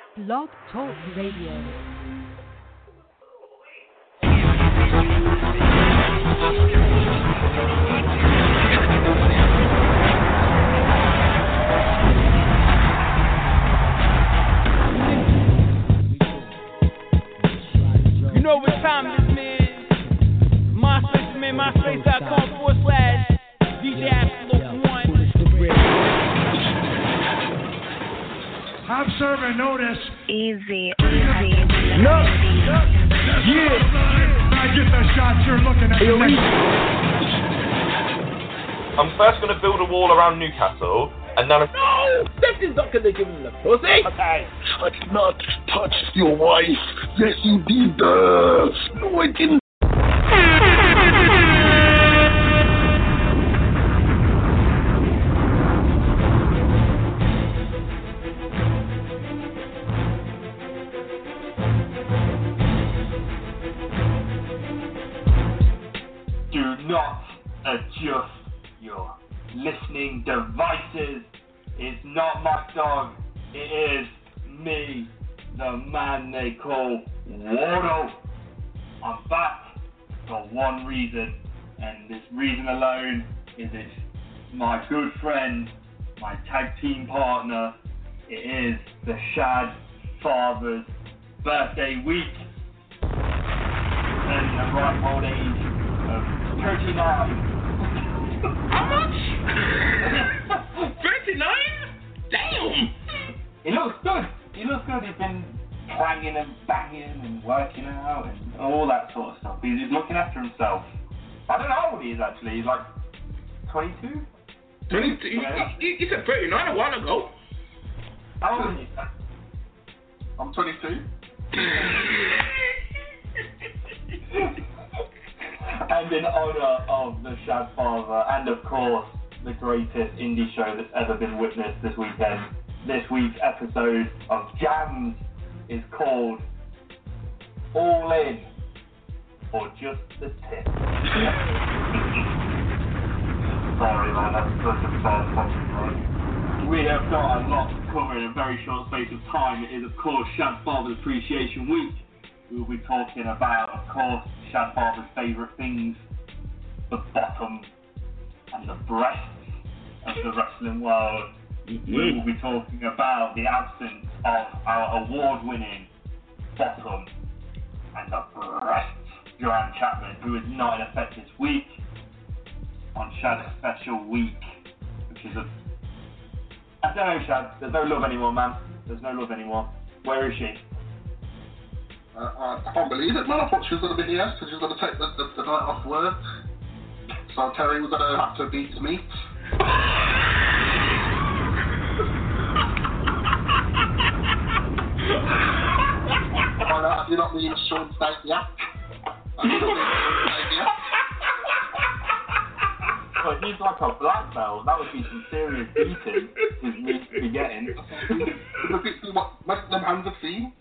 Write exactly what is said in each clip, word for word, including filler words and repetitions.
Blog Talk Radio. You know what time it is, man. MySpace, man, MySpace.com forward slash D J Absolute One. I'm serving notice. Easy, easy. Look, yeah. I get the shots you're looking at. I'm first going to build a wall around Newcastle, and then... No! That is not going to give him the pussy! Okay. I did not touch your wife. Yes, you did. Uh, no, I didn't. Do not adjust your listening devices. It's not my dog. It is me, the man they call Wardo. I'm back for one reason, and this reason alone is it's my good friend, my tag team partner. It is the Shad Father's birthday week. Turning the ripe old age of thirty-nine. How much? thirty-nine? Damn! He looks good. He looks good. He's been clanging and banging and working out and all that sort of stuff. He's, he's looking after himself. I don't know how old he is actually. He's like twenty-two? twenty-two? Yeah. He, he said thirty-nine a while ago. How old are you? I'm twenty-two. And in honour of the Shad Father and of course the greatest indie show that's ever been witnessed this weekend, this week's episode of Jams is called All In or Just the Tip. Sorry man, that's such a bad fucking word. We have got a lot to cover in a very short space of time. It is of course Shad Father's Appreciation Week. We'll be talking about, of course, Shad Father's favourite things, the bottom and the breasts of the wrestling world. Mm-hmm. We will be talking about the absence of our award-winning bottom and the breasts, Joanne Chapman, who is not in effect this week on Shad's special week, which is a... I don't know, Shad, there's no love anymore, man. There's no love anymore. Where is she? Uh, I, I can't believe it, man. I thought she was going to be here because she was going to take the, the, the night off work. So Terry was going to have to beat me. Why not? Have you not been Sean State yet? Have you not been Sean State yet? Well, he's like a black belt. That would be some serious beating he's need to be getting. Look at what most of them hands have seen.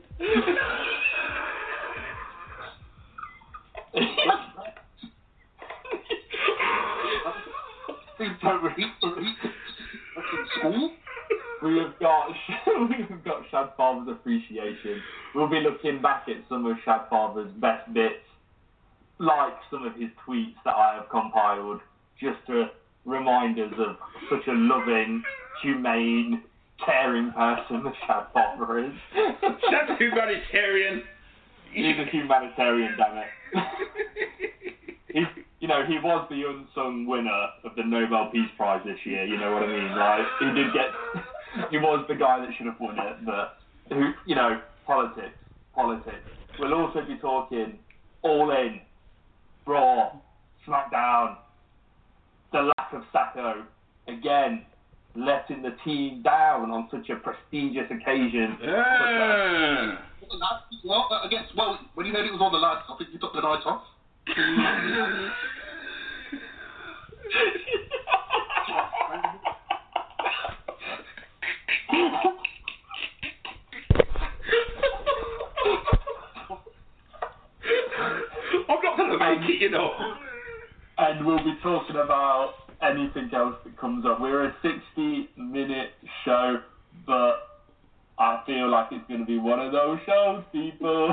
School? We have got we've got Shad Father's Appreciation. We'll be looking back at some of Shad Father's best bits, like some of his tweets that I have compiled, just to remind us of such a loving, humane, caring person that Shad Father is. Shad's humanitarian. He's a humanitarian, damn it. He, you know, he was the unsung winner of the Nobel Peace Prize this year, you know what I mean? Like, he did get, he was the guy that should have won it, but, who, you know, politics, politics. We'll also be talking All In, Raw, SmackDown, the lack of Sacco, again, letting the team down on such a prestigious occasion. Yeah. Well, I guess, well, when you heard it was on the lads, I think you took the night off. I'm not going to make it, you know. And we'll be talking about anything else that comes up. We're a sixty minute show, but I feel like it's going to be one of those shows, people.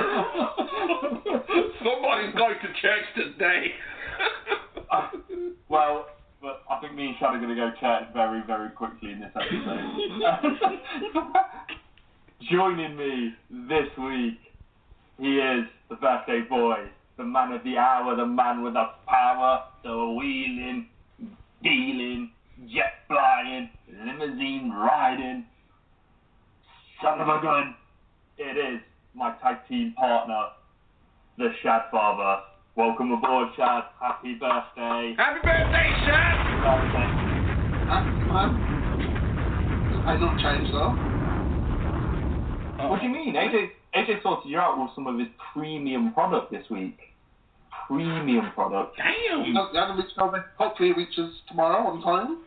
Somebody's going to church today. uh, well, but I think me and Chad are going to go to church very, very quickly in this episode. Joining me this week, he is the birthday boy, the man of the hour, the man with the power, the wheeling, dealing, jet flying, limousine riding, son of a gun. It is my tag team partner, the Shad Father. Welcome aboard, Shad. Happy birthday. Happy birthday, Shad! Birthday. Uh, man, I not changed though. What do you mean? A J, A J sorted you out with some of his premium product this week. Premium product. Damn! No, the other reached over. Hopefully it reaches tomorrow on time.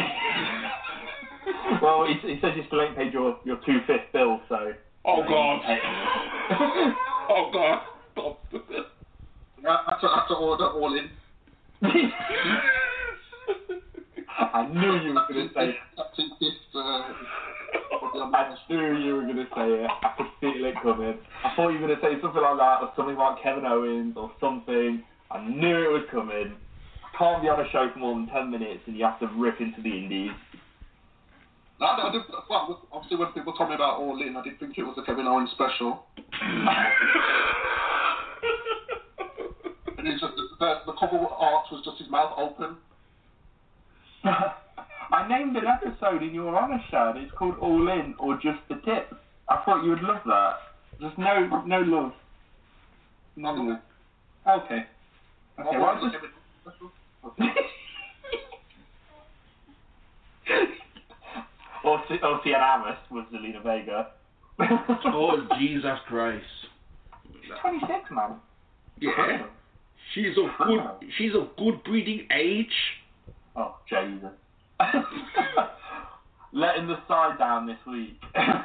Well, he, he says you still ain't paid your, your two-fifth bill, so... Oh, God. Oh, God. Stop. I have to, I have to order all in. I knew you were going to say it. Uh, I knew you were going to say it. I could feel it coming. I thought you were going to say something like that, or something about Kevin Owens, or something. I knew it was coming. I can't be on a show for more than ten minutes, and you have to rip into the indies. No, I did, well, obviously when people told me about All In, I did think it was a Kevin Owens special. And it's just, the, the cover art was just his mouth open. I named an episode in your honour, Shad. It's called All In, or Just the Tip. I thought you would love that. Just no no love. None of it. Okay. Okay, What well, was just... it, Kevin special? Ocean Amos was Zelina Vega. Oh, Jesus Christ. She's twenty-six, man. Yeah. She's of good, she's of good breeding age. Oh, Jesus. Letting the side down this week.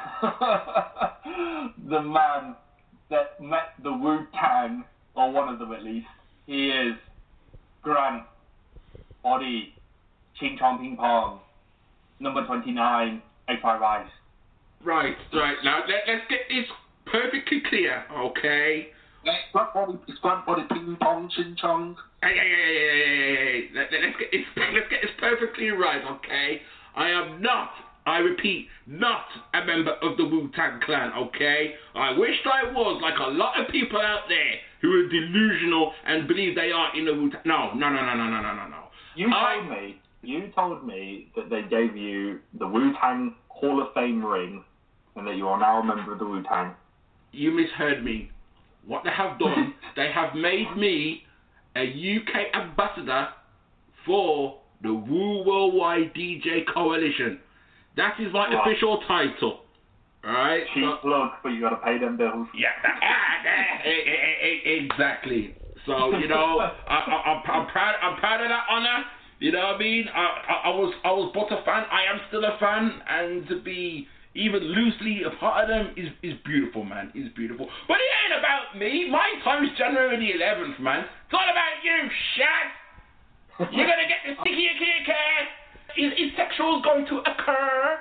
The man that met the Wu-Tang, or one of them at least. He is Grant Body Ching Chong Ping Pong, number twenty-nine, Egg Fried Rice. Right, right. Now, let, let's get this perfectly clear, okay? It's Grant Body, it's Grant Body Ping Pong Ching Chong. Hey, hey, hey, hey, hey, hey, hey. Let, let, let's, get this, let's get this perfectly right, okay? I am not, I repeat, not a member of the Wu-Tang Clan, okay? I wished I was, like a lot of people out there who are delusional and believe they are in the Wu-Tang. No, no, no, no, no, no, no, no, no. You I, told me, you told me that they gave you the Wu-Tang Hall of Fame ring and that you are now a member of the Wu-Tang. You misheard me. What they have done, they have made me a U K ambassador for the Wu Worldwide D J Coalition. That is my Right. official title. Alright? Cheap So, plug, but you got to pay them bills. yeah, that, ah, eh, eh, eh, eh, exactly. So, you know, I, I, I'm, I'm proud. I'm proud of that honor. You know what I mean? I, I, I was, I was but a fan. I am still a fan, and to be even loosely a part of them is, is beautiful, man. Is beautiful. But it ain't about me. My time is January the eleventh, man. It's all about you, Shad. You're gonna get the sticky icky care. Is, is sexual going to occur?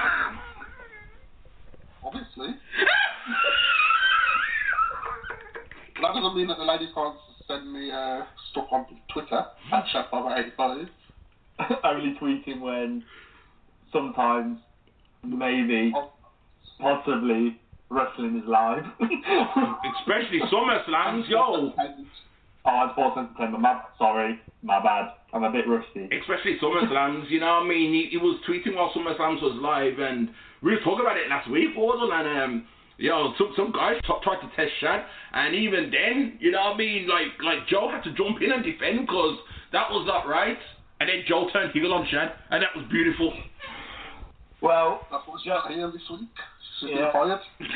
Obviously. That doesn't mean that the ladies can't send me uh, stuff on Twitter at Chef Father eighty-five. Only tweeting when sometimes, maybe, possibly, wrestling is live. Especially SummerSlams, yo. Oh, it's Sports Entertainment. My, sorry, my bad. I'm a bit rusty. Especially SummerSlams, you know what I mean? He, he was tweeting while SummerSlams was live, and we were talking about it last week, wasn't it? And, um, yo, some, some guys t- tried to test Shad, and even then, you know what I mean? Like, like Joe had to jump in and defend, because that was not right. And then Joe turned heel on Shad, and that was beautiful. Well, That's what she's here this week. She's Yeah. been fired.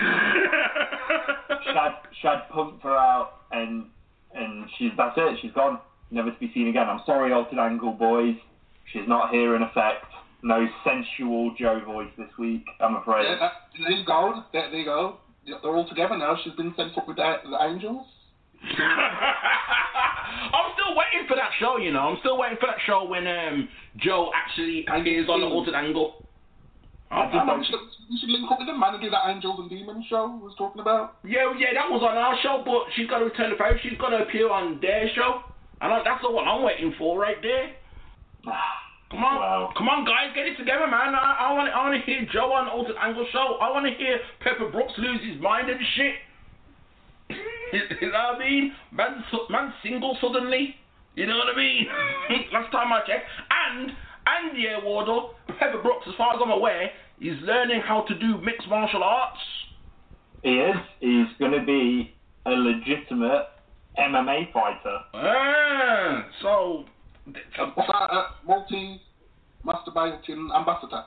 Shad, Shad punked her out, and and she's that's it. She's gone, never to be seen again. I'm sorry, Altered Angle boys. She's not here in effect. No sensual Joe voice this week, I'm afraid. Yeah, that, there you go. There, there you go. Yeah, they're all together now. She's been sent up with the, the angels. I'm still waiting for that show, you know. I'm still waiting for that show when um, Joe actually appears on the Altered Angle. I, I know, you should, you should link up with the man and do that Angels and Demons show we was talking about. Yeah, yeah, that was on our show, but she's got to return the favour. She's got to appear on their show. And I, that's all I'm waiting for right there. Come on, Wow. come on, guys, get it together, man. I, I want, I want to hear Joe on Altered Angle show. I want to hear Pepper Brooks lose his mind and shit. You know what I mean? Man, man, single suddenly. You know what I mean? Last time I checked, and and yeah, Wardle, Pepper Brooks, as far as I'm aware, is learning how to do mixed martial arts. He is. He's going to be a legitimate M M A fighter. Ah, so. What's that? Uh, multi-masturbating ambassador.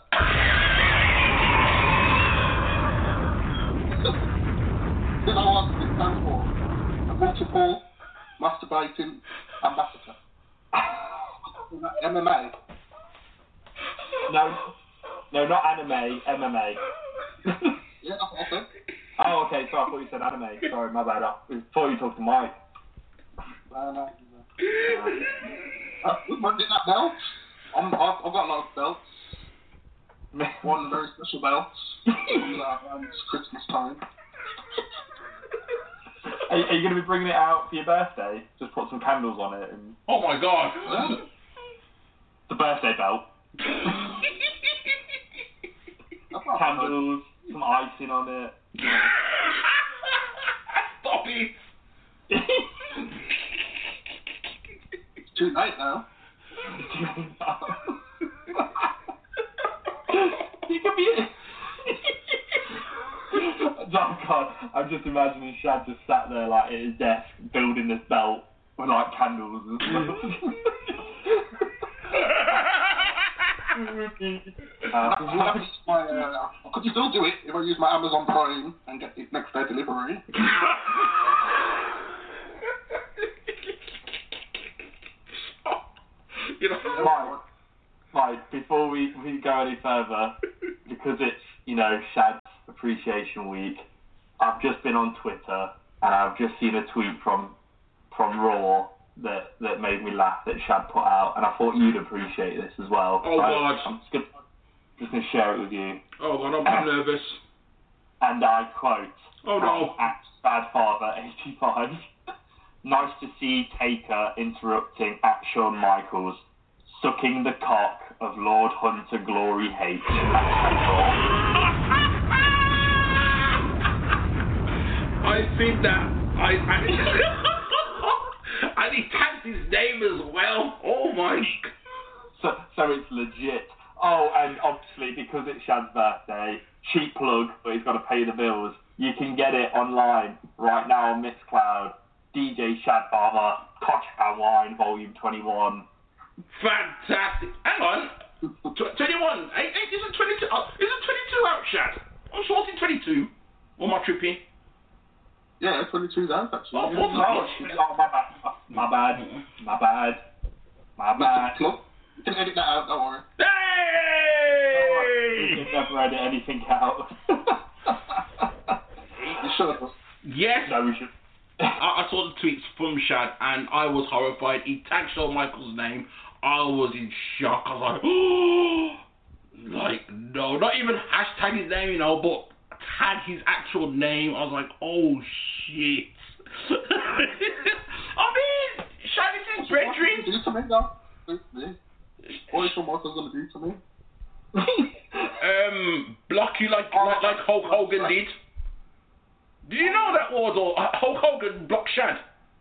Is that what it stands for? A multiple masturbating ambassador. M M A. No, no, not anime, M M A. Yeah, that's what I said. Oh, okay, so I thought you said anime. Sorry, my bad. I thought you talked to Mike. No, no, no. Uh, when did that belt? I'm, I've, I've got a lot of belts. One very special belt. Around Christmas time. Are, are you going to be bringing it out for your birthday? Just put some candles on it and Oh my God. Yeah. the birthday belt. That's not Candles, some icing on it. Stop it. It's too late now. You could be. Oh God, I'm just imagining Shad just sat there like at his desk building this belt with like candles and stuff. Uh, I could use my, uh, I could still do it if I use my Amazon Prime and get it next day delivery. You know, Mike, Mike, before we, we go any further, because it's, you know, Shad's Appreciation Week, I've just been on Twitter and I've just seen a tweet from from Raw that, that made me laugh that Shad put out, and I thought you'd appreciate this as well. Oh, so God. I'm just going just to share it with you. oh God, I'm, I'm nervous. And I quote, Oh no. from at Badfather eighty-five, nice to see Taker interrupting at Shawn Michaels, sucking the cock of Lord Hunter Glory H. I think that I, I and he tagged his name as well. Oh my. So, so it's legit. Oh, and obviously because it's Shad's birthday, cheap plug, but he's got to pay the bills. You can get it online right now on Mixcloud. D J Shad Barber, Koch and Wine, Volume twenty-one. Fantastic. Hang on. Tw- twenty-one. Hey, hey, is it twenty-two? Oh, is it twenty-two out, Shad? I'm sure it's twenty-two. Or am I tripping? Yeah, twenty-two's out actually. Oh, yeah. what the- Oh, oh, my bad. My bad. My bad. My bad. Look, you can edit that out, don't worry. We Hey! can never edit anything out. You should. Yes. No, we should. I, I saw the tweets from Shad and I was horrified. He tagged Shawn Michaels' name. I was in shock. I was like, oh, like, no, not even hashtag his name, you know, but tag his actual name. I was like, oh, shit. I mean, Shad is his brethren. Do to me, though. Do to me. What is Shawn Michaels going to do to me? Um, block you like, like, like Hulk Hogan did. Did you know that was all? Hulk Hogan blocked Shad.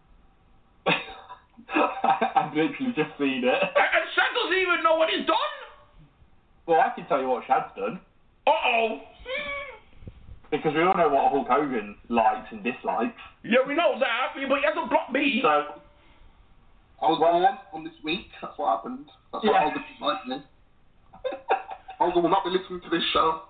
I've literally just seen it. And, and Shad doesn't even know what he's done. Well, I can tell you what Shad's done. Uh-oh. Because we all know what Hulk Hogan likes and dislikes. Yeah, we know that, but he hasn't blocked me. So, I was born on this week. That's what happened. That's what Yeah. Hogan liked me. Hogan will not be listening to this show.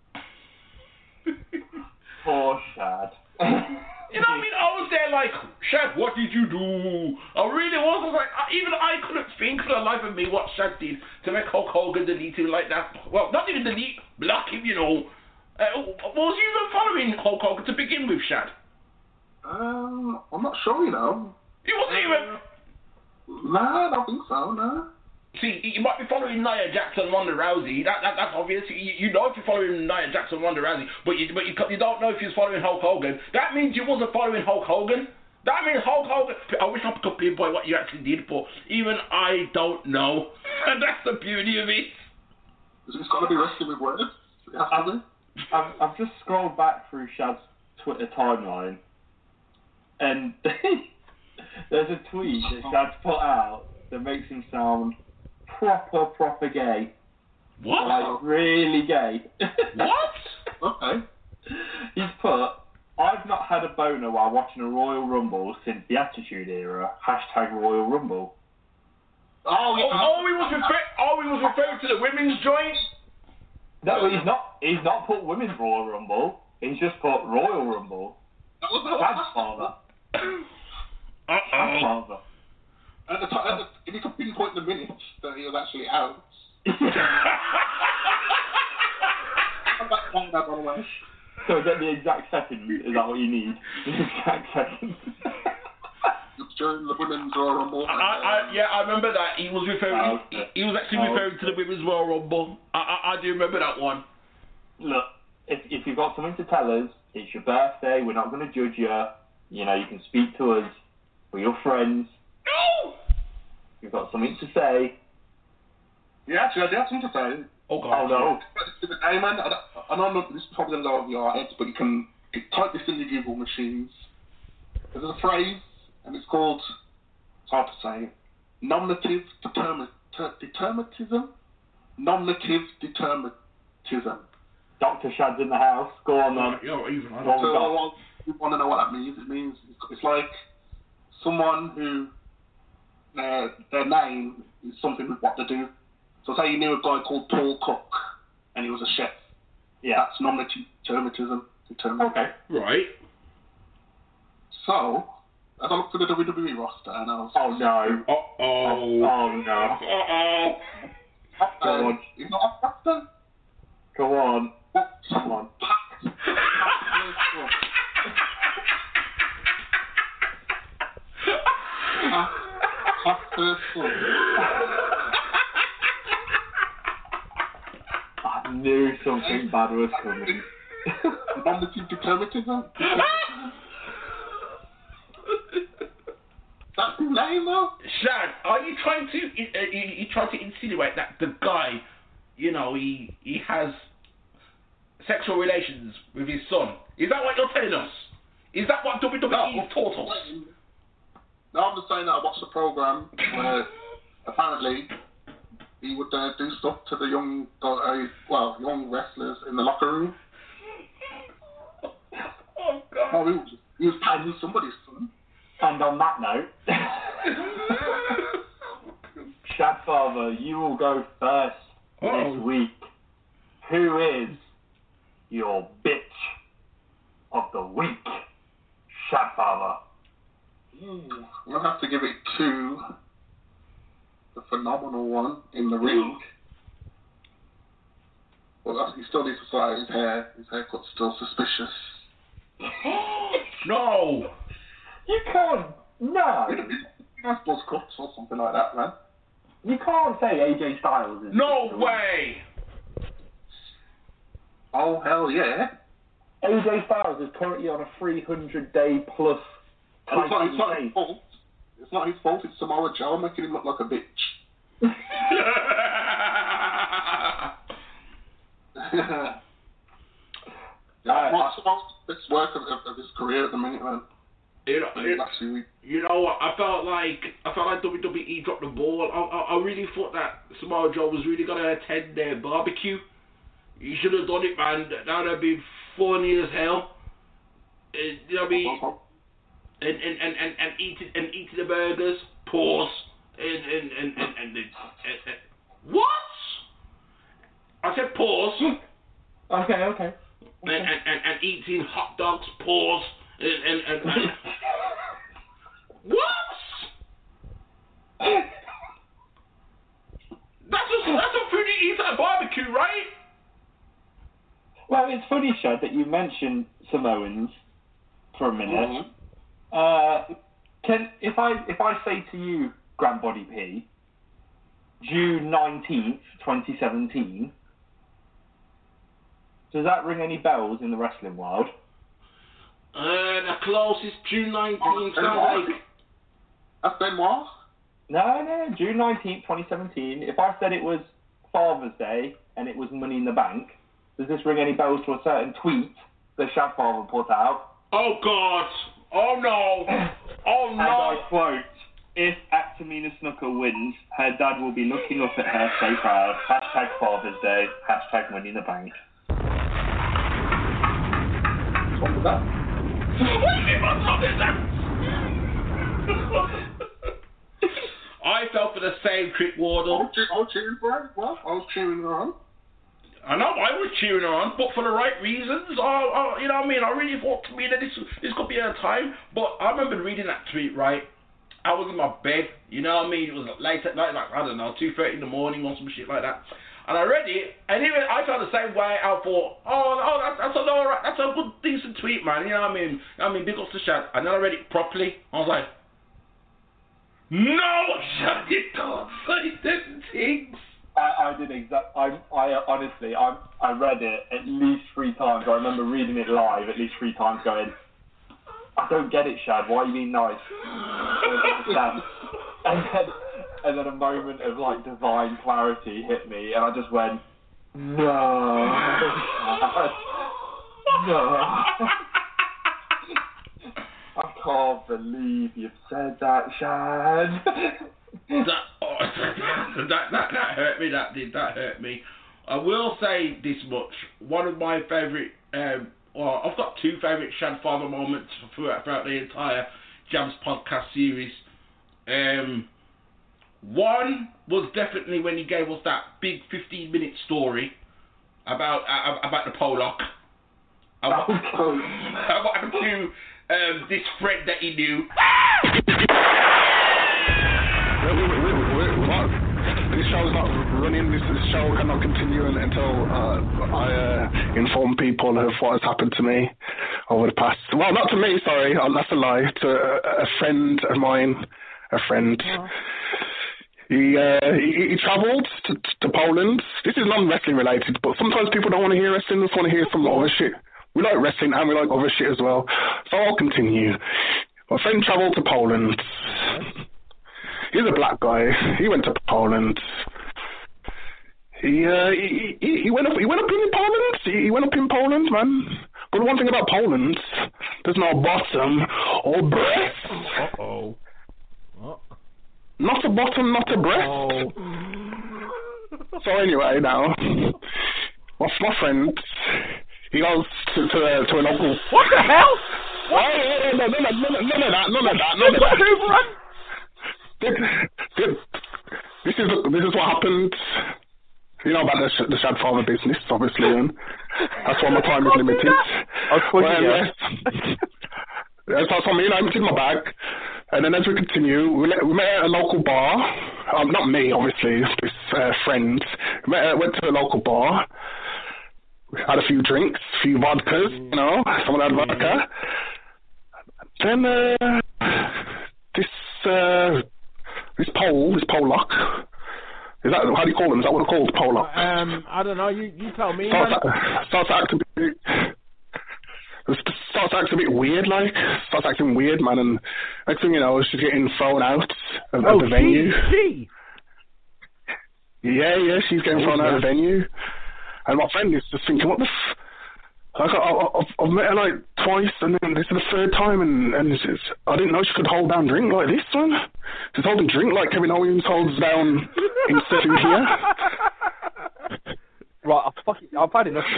poor Shad. You know what I mean? I was there like, Shad, what did you do? I really was. I was like, I, even I couldn't think for the life of me what Shad did to make Hulk Hogan delete him like that. Well, not even delete, block him, you know. Uh, was you even following Hulk Hogan to begin with, Shad? Um, I'm not sure, you know. He wasn't even... Nah, I don't think so, no. See, you might be following Nia Jackson, Ronda Rousey. That, that that's obvious. You, you know if you're following Nia Jackson, Ronda Rousey, but you but you, you don't know if you're following Hulk Hogan. That means you wasn't following Hulk Hogan. That means Hulk Hogan. I wish I could pinpoint what you actually did, but even I don't know. And that's the beauty of it. It's got to be wrestling with words. I've, I've, I've just scrolled back through Shad's Twitter timeline, and there's a tweet that Shad's put out that makes him sound proper, proper gay. What? Like, really gay. What? Okay. He's put, I've not had a boner while watching a Royal Rumble since the Attitude Era. Hashtag Royal Rumble. Oh, yeah. Oh, he was refer- oh, he was referring to the women's joint? No, he's not. He's not put Women's Royal Rumble. He's just put Royal Rumble. That was the Shad's father. Uh-oh. Shad's father. At the time, at the, if you could pinpoint the minutes that he was actually out. I'm back on that, by the way. So get the exact second. Is that what you need? The exact second. It's during the women's Royal Rumble. I, I, yeah, I remember that. He was referring. Oh, okay. he, he was actually Oh, referring okay. to the women's Royal Rumble. I, I, I do remember that one. Look, if if you've got something to tell us, it's your birthday. We're not going to judge you. You know, you can speak to us. We're your friends. No. You've got something to say. Yeah, actually, I do have something to say. Oh God. Oh no. Hey, man, I, I know this is probably going to go over your heads, but you can you type this in your Google machines. There's a phrase, and it's called, it's hard to say, nominative determin- ter- determinism? Nominative determinism. Doctor Shad's in the house. Go on then. You're even. Go on, So, Doc. well, you want to know what that means? It means it's like someone who their their name is something with what they do. So say you knew a guy called Paul Cook, and he was a chef. Yeah. That's nominative determinism. determinism. Okay. Right. So, as I look through the W W E roster, and I was Oh no. Uh oh. Oh no. Uh oh. Go on. He's not a factor. Go on. Come on. I knew something bad was coming. Nominative determinism. That's his name, though. Shad, are you trying to uh, you, you trying to insinuate that the guy, you know, he he has sexual relations with his son? Is that what you're telling us? Is that what W W E No. has taught us? No, I'm just saying that I watched the program where apparently he would uh, do stuff to the young, uh, well, young wrestlers in the locker room. Oh God. No, he was, he was patting somebody's son. And on that note, Shad Father, you will go first Uh-oh. this week. Who is your bitch of the week, Shad Father? Mm, I'm going to have to give it to the phenomenal one in the ring. Well, he still needs to sort out his hair. His haircut's still suspicious. No. You can't. No. Nice buzz cuts or something like that, man. You can't say A J Styles is. No way. Oh, hell yeah. A J Styles is currently on a three hundred day plus And it's not, it's not title his fault. It's not his fault. It's Samoa Joe making him look like a bitch. yeah, what's the most best work of, of, of his career at the minute, man? You know, He's actually, you know what? I felt like I felt like W W E dropped the ball. I, I, I really thought that Samoa Joe was really gonna attend their barbecue. You should have done it, man. That would have been funny as hell. And, you know what I mean? And and, and, and, and eating and eating the burgers, pause, and and and and, and, the, and, and what? I said pause. Okay, okay. And, and, and, and eating hot dogs, pause, and and, and, and what? That's a, that's a food you eat at a barbecue, right? Well, it's funny, Shad, that you mentioned Samoans for a minute. mm-hmm. Uh, can if I if I say to you, Grand Body P, June nineteenth, twenty seventeen. Does that ring any bells in the wrestling world? Uh, the closest June nineteenth. Oh, Like... That's Benoit? No, no, June nineteenth, twenty seventeen. If I said it was Father's Day and it was Money in the Bank, does this ring any bells to a certain tweet that Shadfather put out? Oh, God. Oh, no. Oh, And no. I quote, if Actamina Snooker wins, her dad will be looking up at her so proud. Hashtag Father's Day. Hashtag Money in the Bank. What's wrong with that? I fell for the same trick, I Wardle. was, che- I was cheering for her. Well, I was cheering her on. I know I was cheering her on, but for the right reasons. Oh, oh, you know what I mean? I really thought to me that this this could be her time. But I remember reading that tweet, right? I was in my bed, you know what I mean? It was late at night, like, I don't know, two thirty in the morning or some shit like that. And I read it, and even I felt the same way. I thought, oh, oh that's, that's, a, alright, that's a good, decent tweet, man. You know what I mean? I mean, big ups to Shad. And then I read it properly. I was like, no, Shad, you don't say them things. I, I did exact. I, I honestly, I, I read it at least three times. I remember reading it live at least three times, going, I don't get it, Shad. Why are you being nice? I don't understand. And then, and then a moment of like divine clarity hit me, and I just went, no, no. I can't believe you've said that, Shad. that, oh, that, that, that hurt me, that did, that hurt me. I will say this much, one of my favourite, um, well, I've got two favourite Shadfather moments throughout, throughout the entire Jams podcast series. Um, one was definitely when he gave us that big fifteen minute story about uh, about the Pollock. And what, and what happened to um, this friend that he knew. This show's not running. This, this show cannot continue until uh, I uh, inform people of what has happened to me over the past. Well, not to me. Sorry, oh, that's a lie. To a, a friend of mine, a friend. Yeah. He, uh, he he travelled to, to Poland. This is non-wrestling related, but sometimes people don't want to hear wrestling. They just want to hear some other shit. We like wrestling and we like other shit as well. So I'll continue. My friend travelled to Poland. He's a black guy. He went to Poland. He uh, he, he he went up he went up in Poland. He, he went up in Poland, man. But the one thing about Poland, there's no bottom or breast. Uh oh. Oh. Not a bottom, not a breast. Oh. So anyway, now, my my friend, he goes to to, uh, to an local. What the hell? What? Oh, no, no, no, no, no, none of that, none of that, none of that. This is this is what happened. You know about the sh- the Shadfather business, obviously, and that's why my time is limited. I'll call well, you. Yeah, so, so me, you know, I emptied my bag, and then as we continue, we, let, we met at a local bar. Um, not me, obviously, this uh, friend. We met, uh, went to a local bar. We had a few drinks, a few vodkas, you know, someone had vodka. Then uh, this uh, this Pole, this Pollock. Is that, how do you call them? Is that what they're called, Pollock? Um, I don't know. You you tell me. Starts, starts acting a bit, starts acting a bit weird, like starts acting weird, man. And next thing you know, she's getting thrown out of, oh, of the venue. She, she. Yeah, yeah, she's getting thrown out of the venue. And my friend is just thinking, what the f? Like, I, I, I've, I've met her like twice, and then this is the third time, and, and it's, it's, I didn't know she could hold down drink like this one. She's holding drink like Kevin Owens holds down in sitting here. Right, I've, fucking, I've had enough.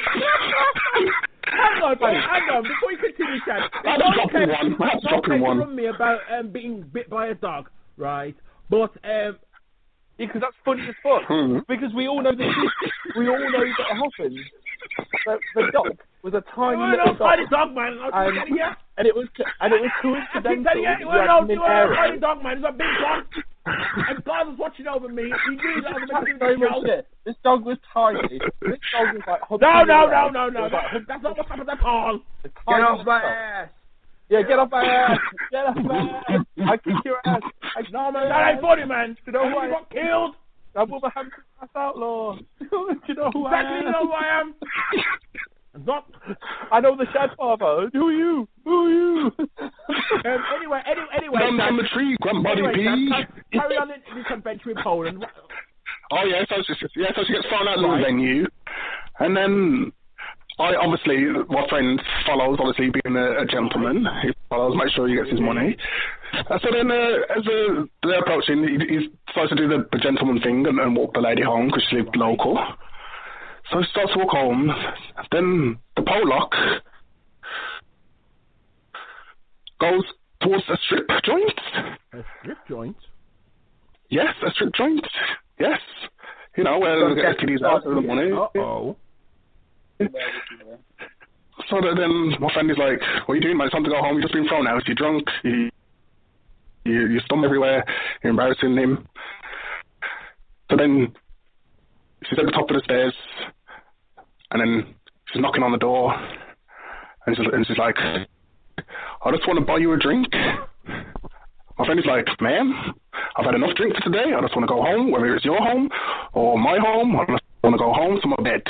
Hang on, buddy, hang on, before you continue, Chad. I had to drop in one. I had to drop in one. From me about um, being bit by a dog, right? But um. Because that's funny as fuck. Hmm. Because we all know that we all know that happened. The, the dog was a tiny no, little no, dog, tiny dog, man. And, yeah. and it was and it was coincidental. Yeah, you well, had no, him in you were a tiny aero. dog, man. It was a big dog. And God was watching over me. He knew that I was That's making so a much shit. This dog was tiny. This dog was like no, no, no, no, no, no. Like, that's not what happened at all. Get off my ass. Yeah, get off my ass. Get off my ass. I kick your ass. I no, man, that ain't funny, man. You know why? You got killed. I'm Wolverhampton Mass Outlaw. Do you know who Exactly, I am? you know who I am. Not. I know the Shad Father. Who are you? Who are you? um, anyway, any, anyway. Down from the tree, Grandbody anyway, P. Sam, carry on in this adventure in Poland. Oh yeah, so she, yeah, so she gets thrown out of Right. the venue, and then I obviously my friend follows, obviously being a, a gentleman, he follows, make sure he gets his money. Uh, so then, uh, as uh, they're approaching, he, he starts to do the, the gentleman thing and, and walk the lady home because she lived local. So he starts to walk home. Then the Pollock goes towards a strip joint. A strip joint? Yes, a strip joint. Yes. You know, where they get the kiddies out of the money. Uh-oh. So that then my friend is like, what are you doing, man? It's time to go home. You've just been thrown out. You're drunk. You, you, you stum everywhere. You're embarrassing him. So then she's at the top of the stairs. And then she's knocking on the door. And she's, and she's like, I just want to buy you a drink. My friend is like, ma'am, I've had enough drink for today. I just want to go home, whether it's your home or my home. I just want to go home to my bed.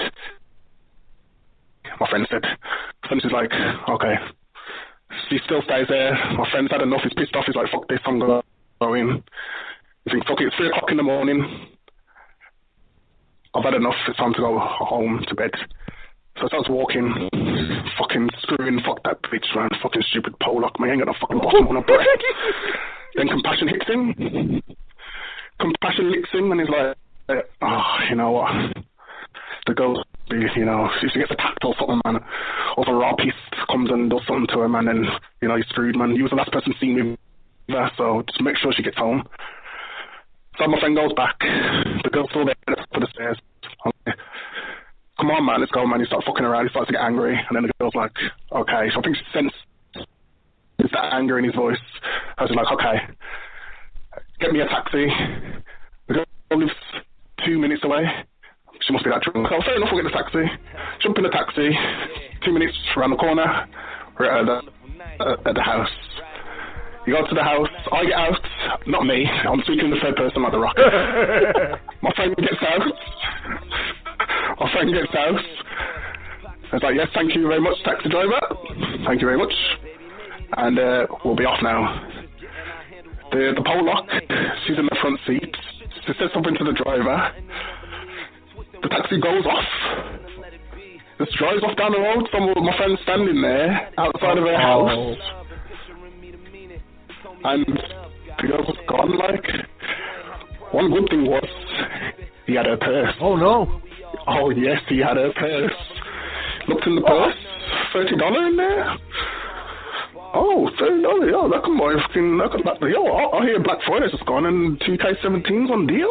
My friend said. So she's like, okay. She still stays there. My friend's had enough. He's pissed off. He's like, fuck this, I'm going to go in. You think, fuck it, it's three o'clock in the morning. I've had enough. It's time to go home to bed. So I starts walking, fucking screwing, fuck that bitch, man. Fucking stupid Pollock, man. Ain't got a fucking bottom on a breath. Then compassion hits him. Compassion licks him, and he's like, oh, you know what? The girl, you know, if she gets attacked or something, man, or the rapist comes and does something to her, man, then, you know, he's screwed, man. You was the last person seen with her, so just make sure she gets home. So my friend goes back. The girl's still there for the stairs. Okay. Come on, man, let's go, man. He starts fucking around. He starts to get angry. And then the girl's like, okay. So I think she sensed that anger in his voice. I was like, okay, get me a taxi. The girl lives two minutes away. She must be that drunk. So fair enough, we'll get the taxi. Jump in the taxi. Two minutes around the corner. We're at the, uh, at the house. You go to the house. I get out. Not me. I'm speaking in the third person like the Rock. My friend gets out. My friend gets out. I was like, yes, thank you very much, taxi driver. Thank you very much. And uh, we'll be off now. The the Pollock, she's in the front seat. She says something to the driver. The taxi goes off. Just drives off down the road. Some of my friends standing there outside of her house. And the girl was gone, like. One good thing was he had her purse. Oh, no. Oh, yes, he had her purse. Looked in the purse, thirty dollars in there. Oh, thirty dollars, yo, that can buy a fucking, that can, that, yo, I, I hear Black Friday's just gone and two K seventeen's on deal.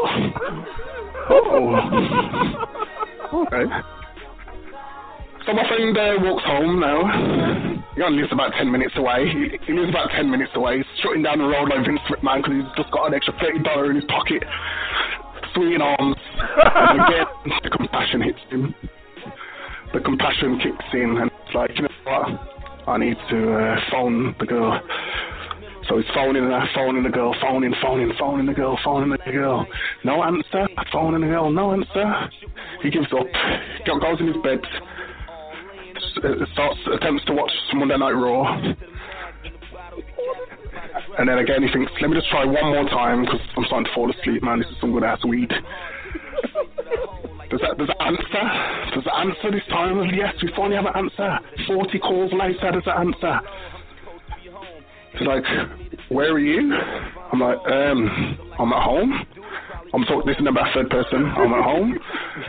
Oh. Okay. So my friend uh, walks home now. He only lives about ten minutes away. He, he lives about ten minutes away. He's strutting down the road like Vince McMahon because he's just got an extra thirty dollars in his pocket. Swinging arms. And again, the compassion hits him. The compassion kicks in and it's like, you know what? I need to uh, phone the girl. So he's phoning her, phoning the girl, phoning, phoning, phoning the girl, phoning the girl. No answer. Phoning the girl, no answer. He gives up. Goes in his bed. Starts attempts to watch Monday Night Raw, and then again he thinks, let me just try one more time because I'm starting to fall asleep, man. This is some good ass weed. Does that does that answer? Does that answer this time? Yes, we finally have an answer. Forty calls later, does that answer? He's like, where are you? I'm like, um, I'm at home. I'm talking. This is about third person. I'm at home.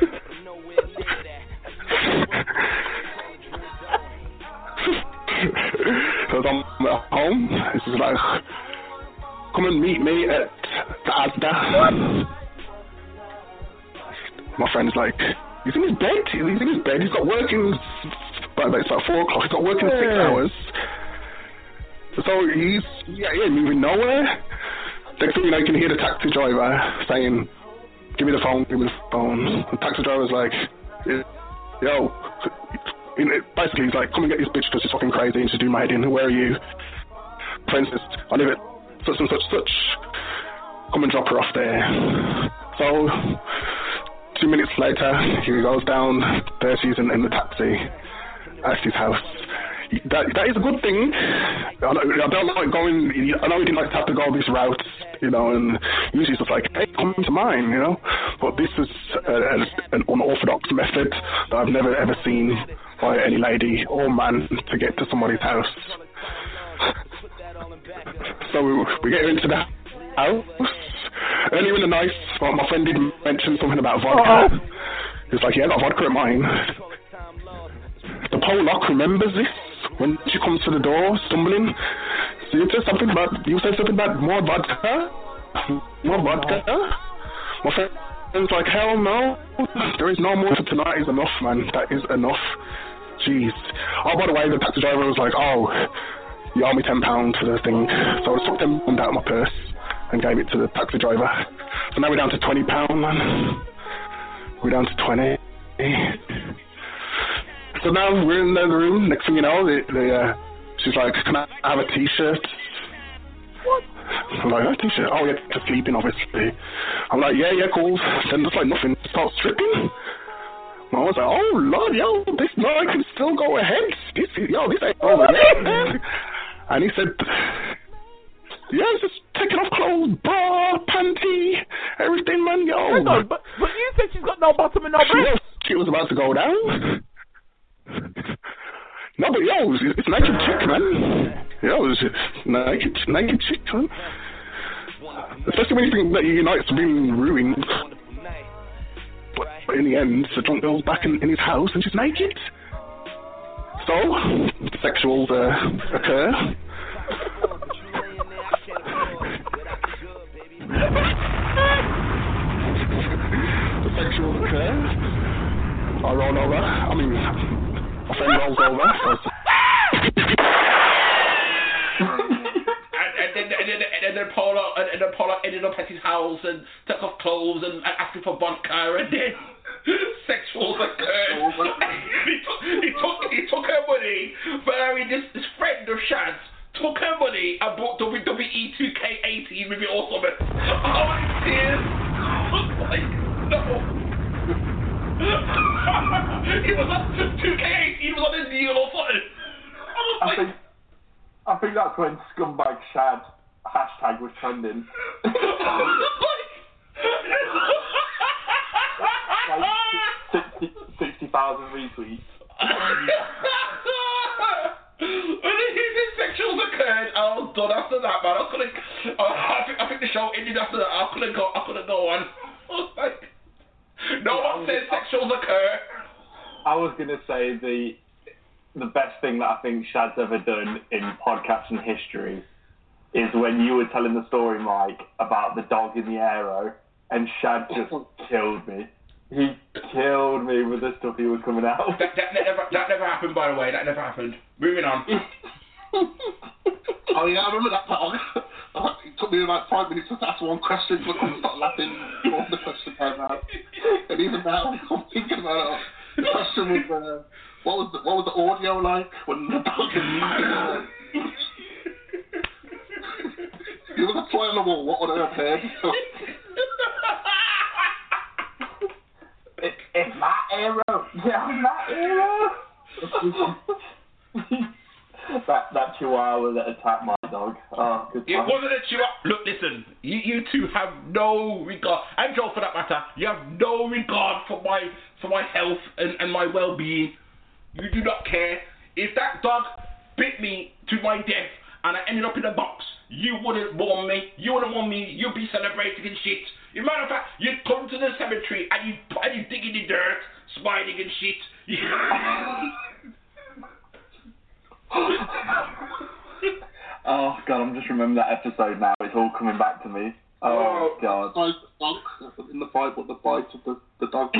So I'm at home. This is like, come and meet me at the Asda. My friend's like, he's in his bed. He's in his bed. He's got work in, it's about four o'clock. He's got work in six hours. So he's yeah, yeah, moving nowhere. Next thing you know, you can hear the taxi driver saying, give me the phone, give me the phone. The taxi driver's like, yo, basically he's like, come and get this bitch because she's fucking crazy and she's doing my head in. Where are you? Friend says, I live at such and such such. Come and drop her off there. So, two minutes later, he goes down, there she is in, in the taxi at his house. That, that is a good thing. I don't, I don't like going, I know he didn't like to have to go this route, you know, and usually it's just like, hey, come to mine, you know. But this is a, a, an unorthodox method that I've never ever seen by any lady or man to get to somebody's house. So we, we get into the house. Earlier in the night, my, my friend did mention something about vodka. Oh. He was like, yeah, I got vodka at mine. The Pollock remembers this when she comes to the door, stumbling. So you said something about, you said something about more vodka? More vodka? My friend's like, hell no. There is no more for tonight. Is enough, man. That is enough. Jeez. Oh, by the way, the taxi driver was like, oh, you owe me ten pounds for the thing. So I took ten pounds out of my purse and gave it to the taxi driver. So now we're down to twenty pounds, man. We're down to twenty. So now we're in the room. Next thing you know, they, they, uh, she's like, can I have a t-shirt? What? I'm like, a t-shirt? Oh, yeah, just sleeping, obviously. I'm like, yeah, yeah, cool. Then just like nothing, start stripping. I was like, oh, Lord, yo, this night can still go ahead. This, yo, this ain't over yet. And he said, yeah, it's just taking off clothes, bra, panty, everything, man, yo. Hang on, but, but you said she's got no bottom and no breast. She was about to go down. No, but yo, it's, it's naked chick, man. Yo, it's naked, naked chick, man. Especially when you think that your night's been ruined. But in the end, the drunk girl's back in, in his house and she's naked. So, the sexuals uh, occur. The sexuals occur. I roll over. I mean, my friend rolls over. So and, and, and, and, and then Paula, and, and then Paula ended up at his house and took off clothes and, and asked him for vodka, and then sexuals occurred. he, took, he took he took her money, but I mean this, this friend of Shad's took her money and bought W W E two K eighteen with it or something. Oh, my tears! I was like, no. It was on two K eighteen, was on a deal or something. I was I like, think, I think that's when Scumbag Shad hashtag was trending. Like sixty thousand retweets. When the sexuals occurred, I was done after that, man. I couldn't. Uh, I, think, I think the show ended after that. I couldn't go. I couldn't go on. I was like, no one says sexuals occur. I was gonna say the the best thing that I think Shad's ever done in podcasting history is when you were telling the story, Mike, about the dog in the aero, and Shad just killed me. He killed me with the stuff he was coming out. That, that, that, never, that never happened, by the way. That never happened. Moving on. Oh yeah, I remember that dog. It took me about five minutes to ask one question, but I couldn't stop laughing all the question came out. And even now, I'm thinking about it. The question was, uh, what was the, what was the audio like when the dog is It was a fly on the wall. What would I have heard? It, it's my arrow. Yeah, my arrow. that that chihuahua that attacked my dog. Oh, good It time. wasn't a chihuahua. Look, listen. You, you two have no regard, and Joe for that matter. You have no regard for my for my health and, and my well-being. You do not care. If that dog bit me to my death and I ended up in a box, you wouldn't warn me. You wouldn't warn me. You'd be celebrating and shit. As a matter of fact, you'd come to the cemetery and you'd, and you'd dig in the dirt, smiling and shit. Oh god, I'm just remembering that episode now. It's all coming back to me. Oh, oh god. The dog in the fight, but the fight of the, the dog.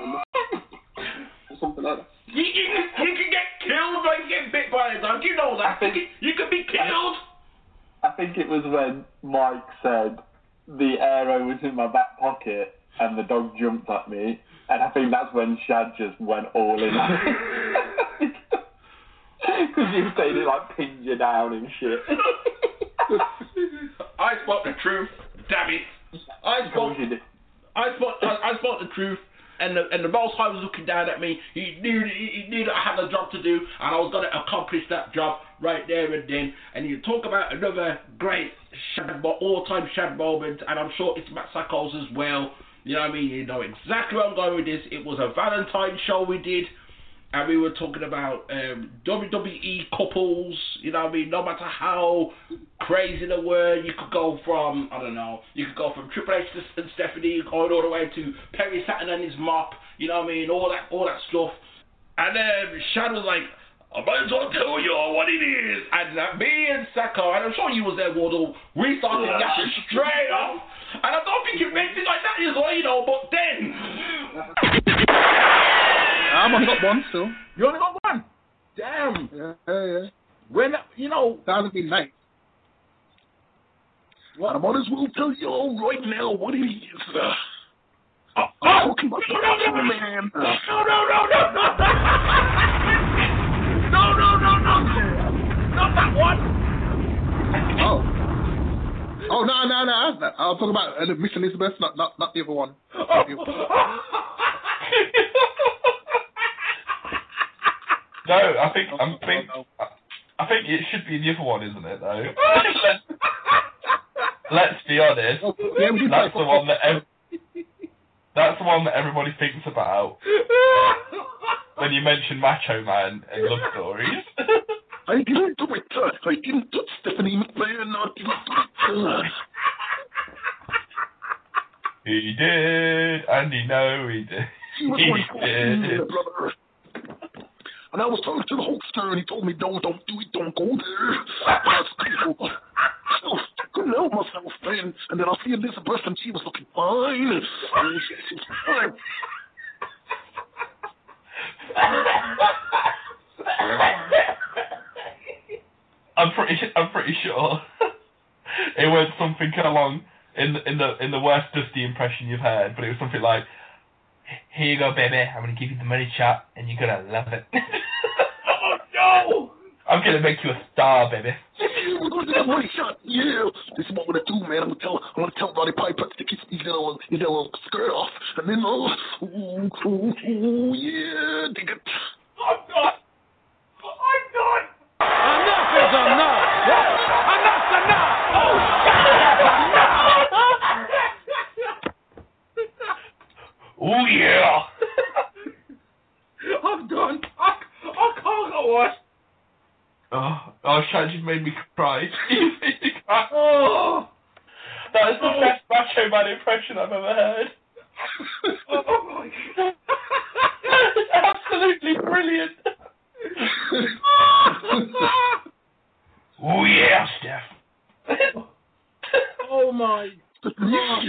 Or something like that. You, you, you can get killed by getting bit by a dog. You know that. Think, you, can, you can be killed. I think it was when Mike said the arrow was in my back pocket and the dog jumped at me, and I think that's when Shad just went all in. Because you saying it like pinned you down and shit. I spoke the truth. Damn it. I spoke. I spoke, I, I spoke the truth, and the, and the Most High was looking down at me. He knew, he, he knew that I had a job to do, and I was going to accomplish that job right there and then. And you talk about another great Shad, all-time Shad moment, and I'm sure it's Matt Sackles as well. You know what I mean? You know exactly where I'm going with this. It was a Valentine's show we did. And we were talking about um, W W E couples, you know what I mean? No matter how crazy they were, you could go from, I don't know, you could go from Triple H and Stephanie going all the way to Perry Saturn and his mop, you know what I mean? All that all that stuff. And um, Shad was like, I might as well tell you what it is. And uh, me and Sacco, and I'm sure you was there, Wardle, we started yeah. yashing straight off. And I don't think it meant it like that as well, you know, but then... I've only got one still. You only got one? Damn. Yeah, yeah, yeah. When, you know... That hasn't been nice. What? I might as well tell you all right now what it is. Uh, oh, I'm oh, talking about no, no, no, man. No, no, no, no, no. No, no, no, no. Not that one. Oh. Oh, no, no, no. I'll talk about uh, Miss Elizabeth, not, not, not the other one. Not the other one. No, I think I'm think I think it should be the other one, isn't it? Though. let's, let's be honest. That's the one that ev- that's the one that everybody thinks about when you mention Macho Man and love stories. I didn't do it. Uh, I didn't touch Stephanie McMahon. I didn't do it. Uh. He did, and he know he did. He was he one did. Cool, brother. And I was talking to the Hulkster, and he told me, no, don't do it, don't go there. I was I couldn't help myself, man. And then I see Elizabeth, and she was looking fine. And she, she was fine. I'm pretty, I'm pretty sure it went something along in the, in the in the worst Dusty impression you've heard, but it was something like, "Here you go, baby. I'm gonna give you the money shot, and you're gonna love it." Oh no! I'm gonna make you a star, baby. Yeah, we're gonna do the money shot. Yeah, this is what we're gonna do, man. I'm gonna tell, I'm gonna tell Roddy Piper to take his, his little, his little skirt off, and then, oh, uh, ooh, ooh, ooh, yeah, dig it. I'm done. I'm done. Enough is enough. Enough's enough. Oh, oh yeah. I'm done. I, I can't go on. Oh, oh, Shad, you've made me cry. You made me cry. Oh, that is the oh. best Macho Man impression I've ever heard. Oh my God. It's absolutely brilliant. Oh yeah, Steph. Oh my God.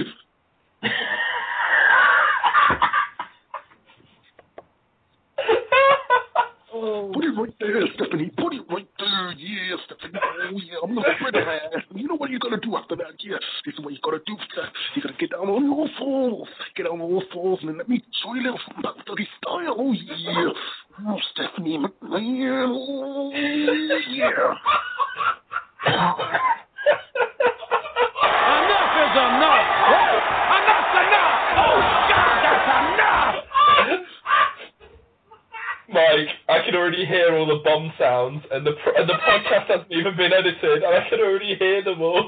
Oh. Put it right there, Stephanie. Put it right there. Yeah, Stephanie. Oh, yeah. I'm not afraid of that. You know what you're going to do after that? Yeah. This is what you're going to do. You're going to get down on your fours. Get down on your fours, and then let me show you a little something about dirty style. Oh, yeah. Oh, Stephanie McMahon. Oh, yeah. Enough is enough. Enough's enough. Oh, God, that's enough. Mike, I can already hear all the bomb sounds, and the pr- and the podcast hasn't even been edited, and I can already hear them all.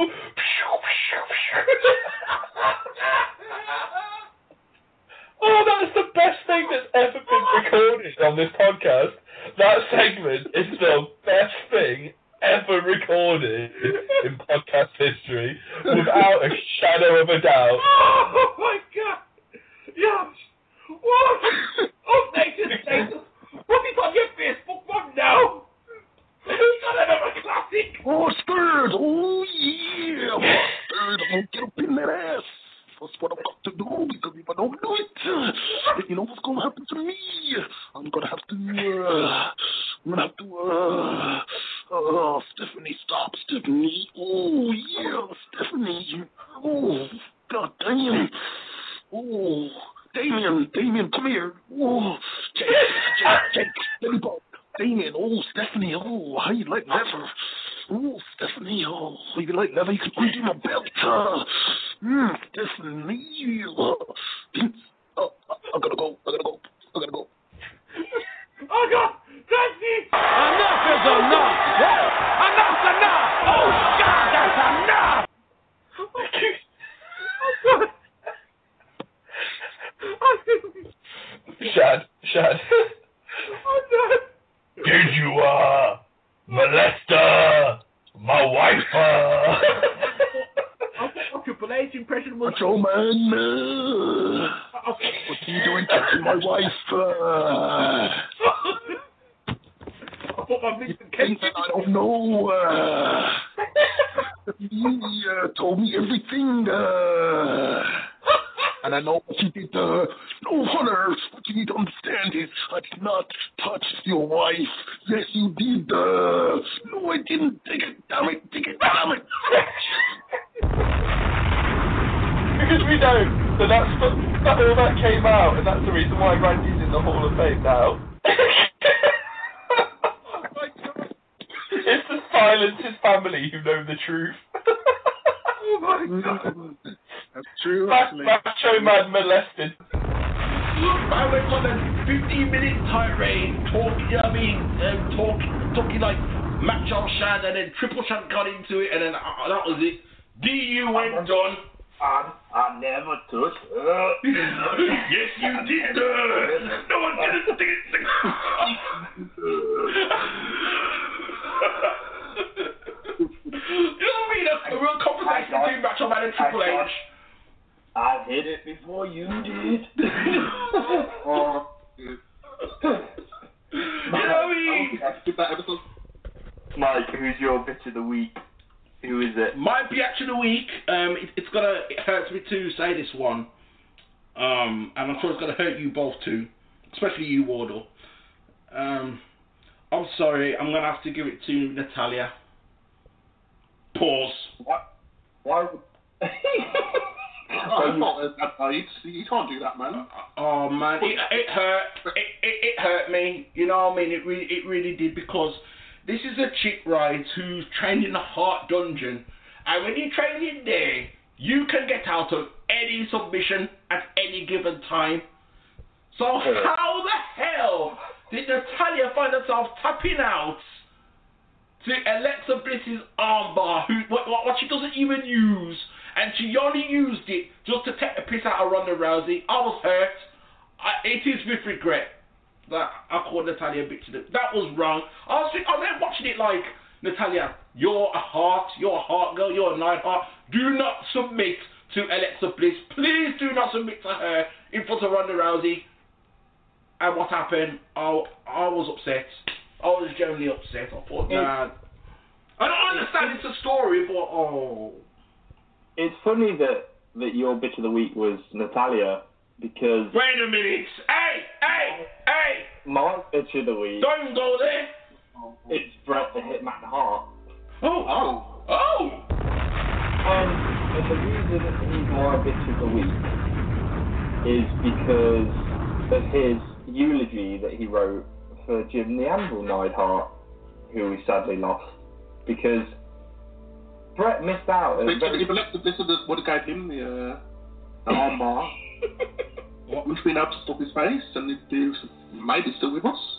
Oh, that's the best thing that's ever been recorded on this podcast. That segment is the best thing ever recorded in podcast history, without a shadow of a doubt. Oh my God! Yes! What? Updated status! Put it on your Facebook one now! We got another classic! Oh, Spurs! Oh, yeah! Oh, Spurs, I'm gonna get up in that ass! That's what I've got to do, because if I don't do it, then you know what's gonna happen to me? I'm gonna have to, uh, I'm gonna have to, uh, oh, Stephanie, stop, Stephanie. Oh, yeah, Stephanie. Oh, God damn. Oh, Damien, Damien, come here. Oh, Jake, Jake, Jake, Billy Bob. Damien, oh, Stephanie, oh, how you like leather? Oh, Stephanie, oh, you like leather? You can undo my belt. Uh, Mm, definitely. Oh, I gotta go. I gotta go. I gotta go. Oh God, Taxi! Enough is enough! Enough's enough! Oh God, that's enough! Shad, Shad. Oh no! Did you, uh, molest, uh, my wife, uh... Oh, Triple H impression was... Macho Man, uh, what are you doing touching my wife? Uh, I thought my Vincent things that I don't know. Uh, he uh, told me everything. Uh, and I know what you did. Uh, no, Hunter, what you need to understand is I did not touch your wife. Yes, you did. Uh, no, I didn't. Take it, damn it. Take it, damn it. Because we know that that's that all that came out, and that's the reason why Randy's in the Hall of Fame now. It's to silence his family who know the truth. Oh my God. That's true, Macho actually. Macho Man molested. I went on a fifteen minute tirade talking, you know what I mean, um, talk, talking like Macho Shad, and then Triple Shad got into it, and then uh, that was it. D U went on. I, I never touched her. Yes, you did. Uh, no one did it. You know what I mean? A, a real conversation between Macho Man and Triple H. I hit it before you did. Oh, you know what I mean? That episode. Mike, who's your bitch of the week? Who is it? My bitch of the week. Um, it, it's gonna. It hurts me to say this one. Um, and I'm sure it's gonna hurt you both too, especially you, Wardle. Um, I'm sorry. I'm gonna have to give it to Natalya. Pause. What? Why would... Oh, not, uh, you, you can't do that, man. Oh man, it, it hurt. It, it, it hurt me. You know what I mean? It really, it really did, because this is a chick, right, who's trained in the Heart Dungeon, and when you train in there, you can get out of any submission at any given time. So how the hell did Natalya find herself tapping out to Alexa Bliss's armbar, who what, what she doesn't even use, and she only used it just to take the piss out of Ronda Rousey? I was hurt. I, it is with regret that I called Natalya a bitch. That was wrong. I was thinking, I was watching it like, Natalya, you're a heart, you're a heart girl, you're a night heart. Do not submit to Alexa Bliss. Please do not submit to her in front of Ronda Rousey. And what happened? I, I was upset. I was genuinely upset. I thought, nah. I don't understand it's a story, but oh. It's funny that, that your bitch of the week was Natalya, because... Wait a minute. Hey, hey, hey. My bitch of the week... Don't go there. It's Bret the Hitman Hart. Oh, oh, oh. And, and the reason he's my bitch of the week is because of his eulogy that he wrote for Jim the Anvil Neidhart, who we sadly lost, because Bret missed out. Wait, very... If Alexa Bliss would have gave him the, uh, the armbar, what would have been able to stop his face, and he'd be maybe still with us.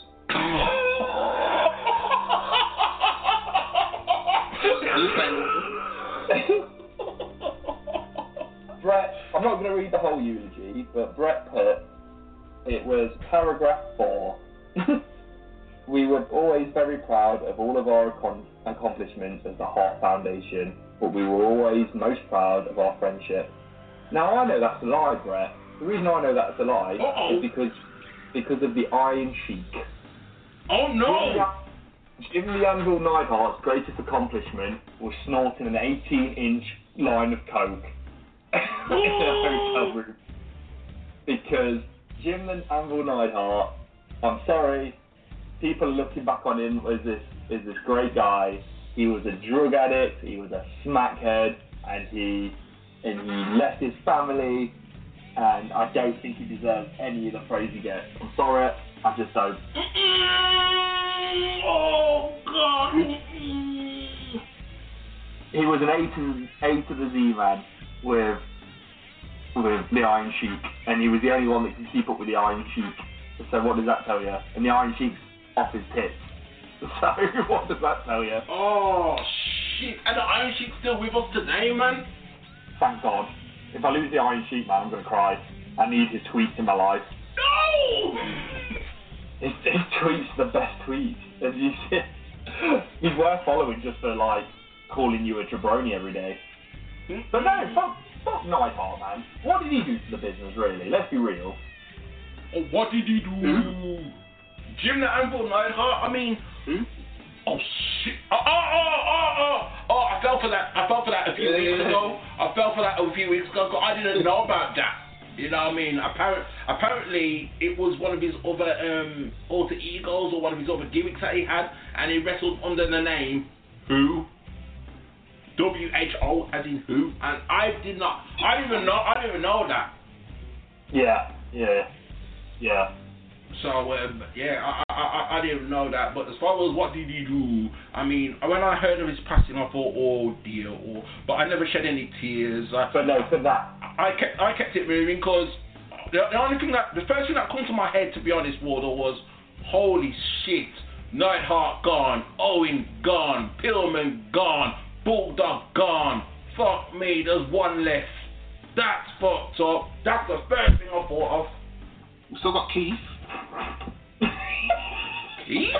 Bret, I'm not going to read the whole eulogy, but Bret put, it was paragraph four. We were always very proud of all of our accom- accomplishments as the Hart Foundation, but we were always most proud of our friendship. Now I know that's a lie, Bret. The reason I know that's a lie Uh-oh. is because because of the Iron Sheik. Oh no! Jim the Anvil Neidhart's greatest accomplishment was snorting an eighteen inch line of coke in a hotel room. Because Jim the Anvil Neidhart, I'm sorry, people are looking back on him as this as this great guy. He was a drug addict, he was a smackhead, and he and he left his family, and I don't think he deserves any of the praise he gets. I'm sorry, I just don't. Oh God! He was an A to A to the Z man. with with the Iron Sheik, and he was the only one that could keep up with the Iron Sheik. So what does that tell you? And the Iron Sheik's off his tits. So what does that tell you? Oh shit! And the Iron Sheik's still with us today, man. Thank God. If I lose the Iron Sheik, man, I'm gonna cry. I need his tweets in my life. No! His, his tweets are the best tweets. As you see, he's worth following just for like calling you a jabroni every day. But no, fuck, fuck Neidhart, man. What did he do to the business, really? Let's be real. Oh, what did he do? Mm-hmm. Jim the Anvil Neidhart? I mean, hmm? oh shit! Oh, oh, oh, oh, oh, oh! I fell for that. I fell for that a few weeks ago. I fell for that a few weeks ago. I didn't know about that. You know what I mean? Apparent, apparently, it was one of his other um, alter egos or one of his other gimmicks that he had, and he wrestled under the name Who? W H O, as in who? And I did not. I didn't even know. I didn't even know that. Yeah, yeah, yeah. So um, yeah, I, I I I didn't even know that. But as far as what did he do, I mean, when I heard of his passing, I thought, oh dear. Or, but I never shed any tears. I, but no, for that, I kept I kept it moving because the, the only thing that the first thing that comes to my head, to be honest, Wardo, was holy shit, Neidhart gone, Owen gone, Pillman gone, Bulldog gone. Fuck me, there's one left. That's fucked up. That's the first thing I thought of. We still got Keith. Keith?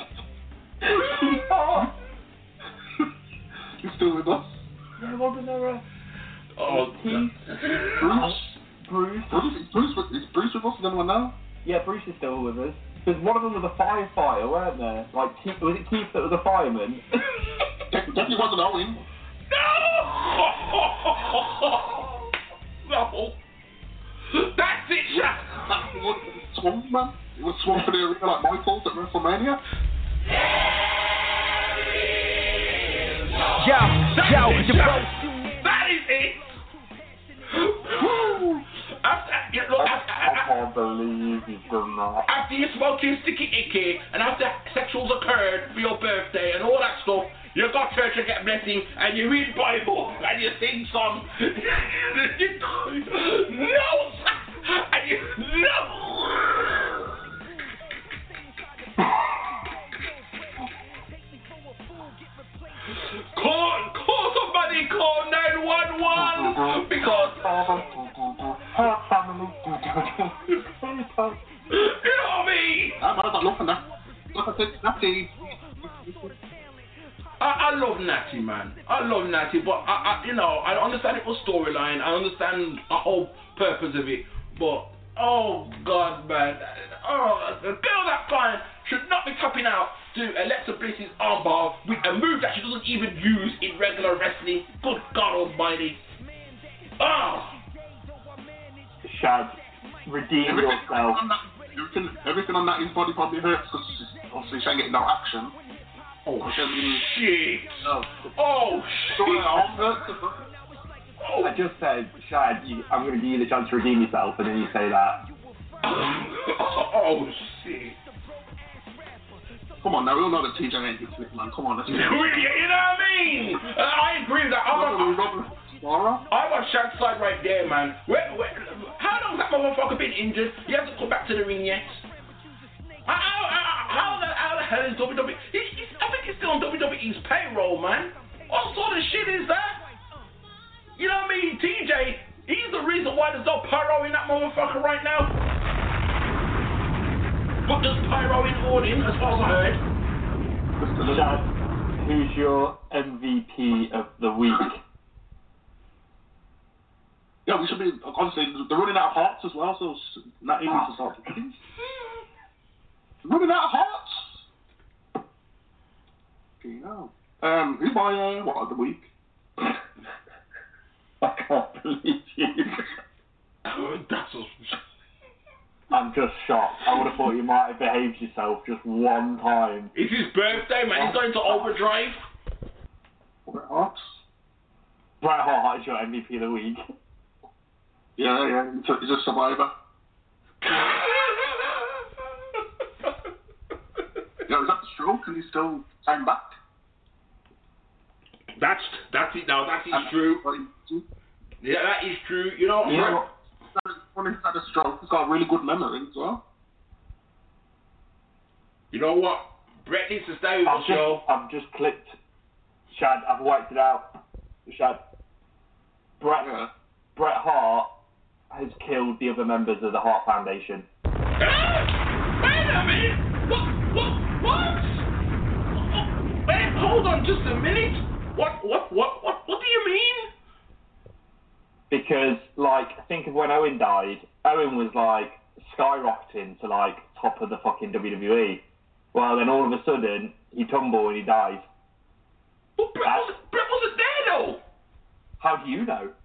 He's still with us. Yeah, wasn't there a... Oh, Keith? Bruce? Bruce? Bruce? Is Bruce with, is Bruce with us? Does anyone know? Yeah, Bruce is still with us. Because one of them was a firefighter, weren't there? Like, Keith, was it Keith that was a fireman? Definitely wasn't Owen. No! No! That's it, Shaq! That was Swamp, man. It was Swamp for the arena like Michaels at WrestleMania. Yo, yo, it, the that, that is it! After, you know, I, after, I can't believe you've done that. After you smoke your sticky icky, and after sexuals occurred for your birthday and all that stuff, you go to church and get a blessing, and you read Bible, and you sing songs. No! And you, no! Call, call somebody, call nine one one, because... You know me! I'm not looking at Look at it, Natty. I, I love Natty, man. I love Natty, but I, I, you know, I understand it was storyline. I understand the whole purpose of it, but oh God, man, oh, the girl that fine should not be tapping out to Alexa Bliss's armbar with a move that she doesn't even use in regular wrestling. Good God Almighty! Oh. Shad, redeem everything yourself. On that, everything, everything on that his body probably hurts because obviously she ain't getting no action. Oh been, shit! No. Oh so shit! arm hurts. I just said, Shad, you, I'm going to give you the chance to redeem yourself, and then you say that. Oh shit! Come on now, we all know that T J ain't this man. Come on, let's you know what I mean? Uh, I agree with that. I'm on, I'm on Shad's side right there, man. Where, where, how long has that motherfucker been injured? He hasn't come back to the ring yet. How, how, how, the, how the hell is W W E? He, he's, I think he's still on W W E's payroll, man. What sort of shit is that? You know what I mean? T J, he's the reason why there's no pyro in that motherfucker right now. Put this pyro in order, as far as I heard. Shad, who's your M V P of the week? Yeah, we should be, honestly, they're running out of hearts as well, so not even to start. Running out of hearts? Okay, now. Um, who's my, uh, what, of the week? I can't believe you. That's a... I'm just shocked. I would have thought you might have behaved yourself just one time. It's his birthday, man. He's going to overdrive. Bret Hart? Bret Hart is your M V P of the week. Yeah, yeah, he's a, he's a survivor. Yeah, was that the stroke and he still came back? That's that's it now. That is true. Yeah, that is true. You know, you know when he's had a stroke, he's got a really good memory as well. You know what? Brett needs to stay with I've the just, show. I've just clicked. Shad, I've wiped it out. Shad. Bret, Yeah. Bret Hart has killed the other members of the Hart Foundation. Ah! Wait a minute! What? What? What? Oh, wait, hold on just a minute. What? What? What? What? What do you mean? Because, like, think of when Owen died. Owen was, like, skyrocketing to, like, top of the fucking W W E. Well, then all of a sudden, he tumbled and he died. Well, Brett, Uh, wasn't, Brett wasn't there, though. How do you know?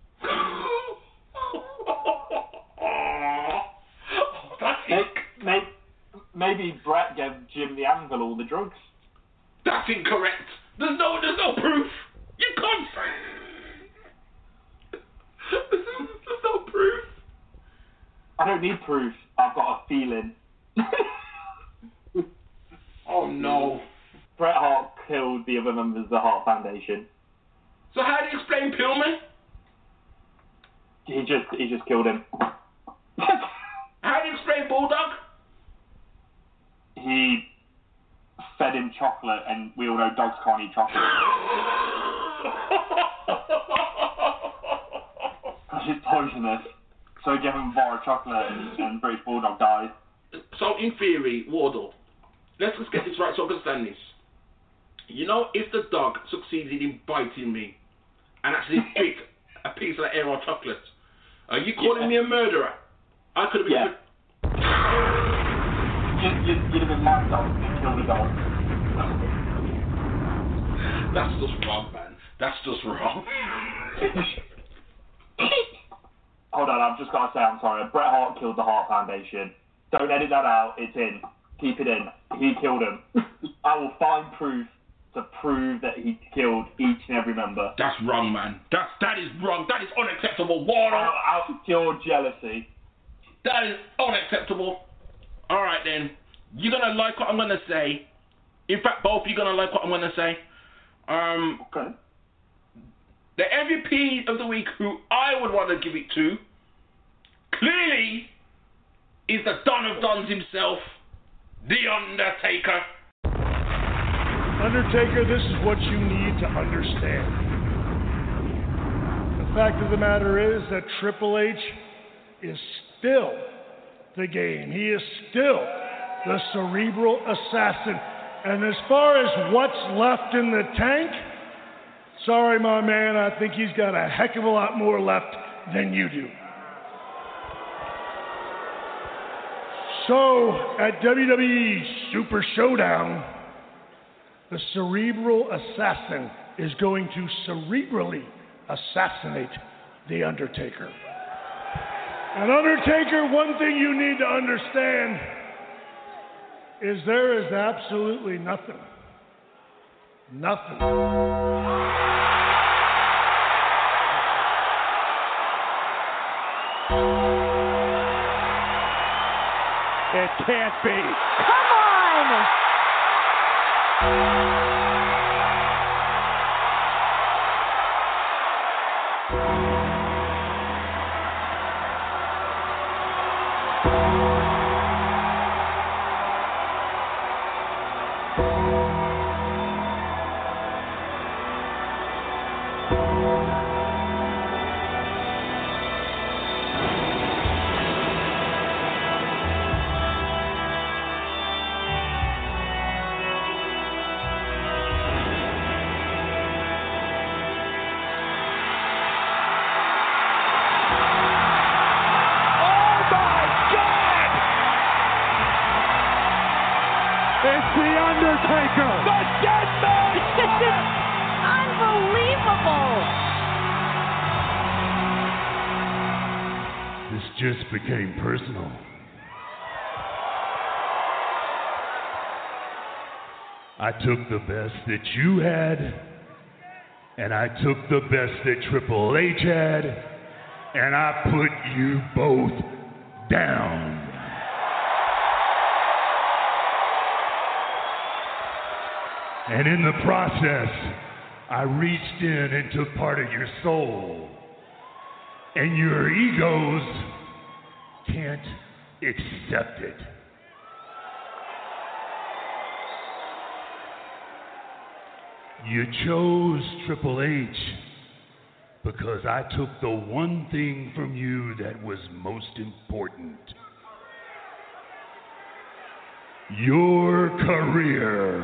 Oh, that's Maybe, maybe, maybe Bret gave Jim the Anvil all the drugs. That's incorrect. There's no, there's no proof. You can't. There's no proof. I don't need proof. I've got a feeling. Oh no. Bret Hart killed the other members of the Hart Foundation. So how do you explain Pillman? He just, he just killed him. How do you explain Bulldog? He fed him chocolate, and we all know dogs can't eat chocolate. Because it's poisonous. So he gave him a bar of chocolate, and, and British Bulldog died. So in theory, Wardle, let's just get this right so I can understand this. You know, if the dog succeeded in biting me and actually bit a piece of that Aero chocolate, are you calling Yeah. me a murderer? I could have been. Yeah. You'd, you'd, you'd have been my dog and killed a dog. That's just wrong, man. That's just wrong. Hold on, I've just got to say I'm sorry. Bret Hart killed the Hart Foundation. Don't edit that out. It's in. Keep it in. He killed him. I will find proof to prove that he killed each and every member. That's wrong, man. That's that is wrong. That is unacceptable. Wardle. Out, out of pure jealousy. That is unacceptable. All right then. You're gonna like what I'm gonna say. In fact, both of you gonna like what I'm gonna say. Um. Okay. The M V P of the week, who I would want to give it to, clearly, is the Don of Dons himself, The Undertaker. Undertaker, this is what you need to understand. The fact of the matter is that Triple H is still the game. He is still the cerebral assassin. And as far as what's left in the tank, sorry, my man, I think he's got a heck of a lot more left than you do. So, at W W E Super Showdown, the cerebral assassin is going to cerebrally assassinate The Undertaker. And Undertaker, one thing you need to understand is there is absolutely nothing, nothing it can't be. Come on! It's The Undertaker! The Dead Man! Unbelievable! This just became personal. I took the best that you had, and I took the best that Triple H had, and I put you both down. And in the process, I reached in and took part of your soul and your egos can't accept it. You chose Triple H because I took the one thing from you that was most important. Your career.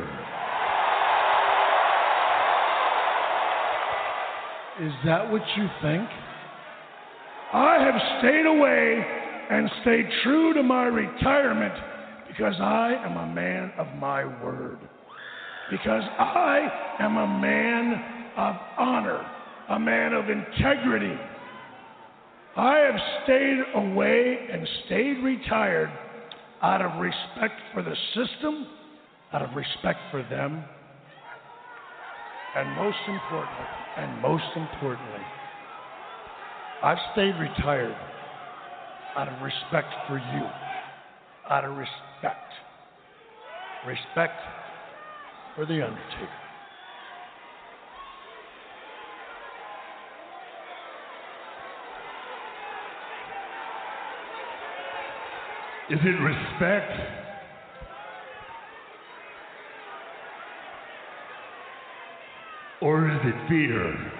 Is that what you think? I have stayed away and stayed true to my retirement because I am a man of my word. Because I am a man of honor, a man of integrity. I have stayed away and stayed retired out of respect for the system, out of respect for them, and most importantly, and most importantly, I've stayed retired out of respect for you, out of respect, respect for The Undertaker. Is it respect? Or is it fear?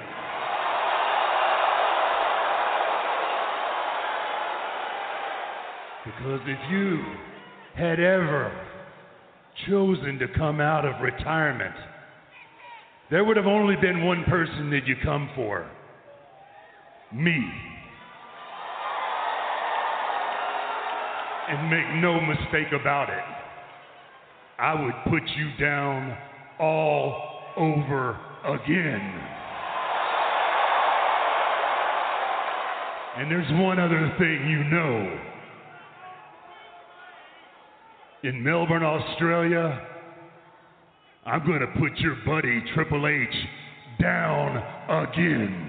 Because if you had ever chosen to come out of retirement, there would have only been one person that you come for. Me. And make no mistake about it, I would put you down all over again. And there's one other thing you know. In Melbourne, Australia, I'm going to put your buddy Triple H down again.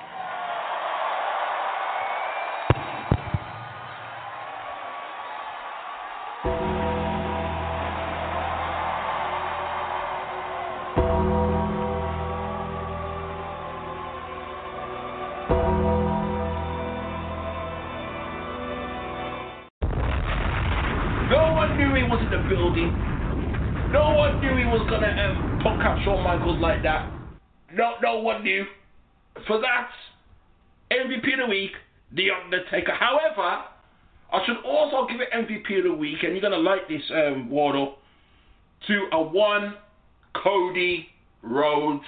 Like that. No, no one knew. For that, M V P of the week, The Undertaker. However, I should also give it M V P of the week, and you're going to like this, um, Wardle, to a one Cody Rhodes.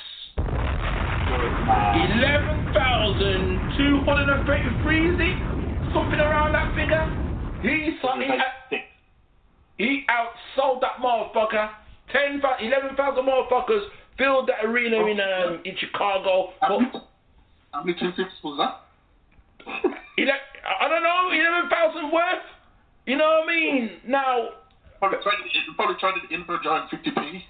eleven thousand two hundred thirty-three, is it? Something around that figure. He, he, he outsold that motherfucker. ten, eleven thousand motherfuckers filled that arena in um, in Chicago. How many, how many two fifths was that? Ele- I don't know, eleven thousand worth. You know what I mean? Now, probably tried it, probably tried it in for a giant fifty p.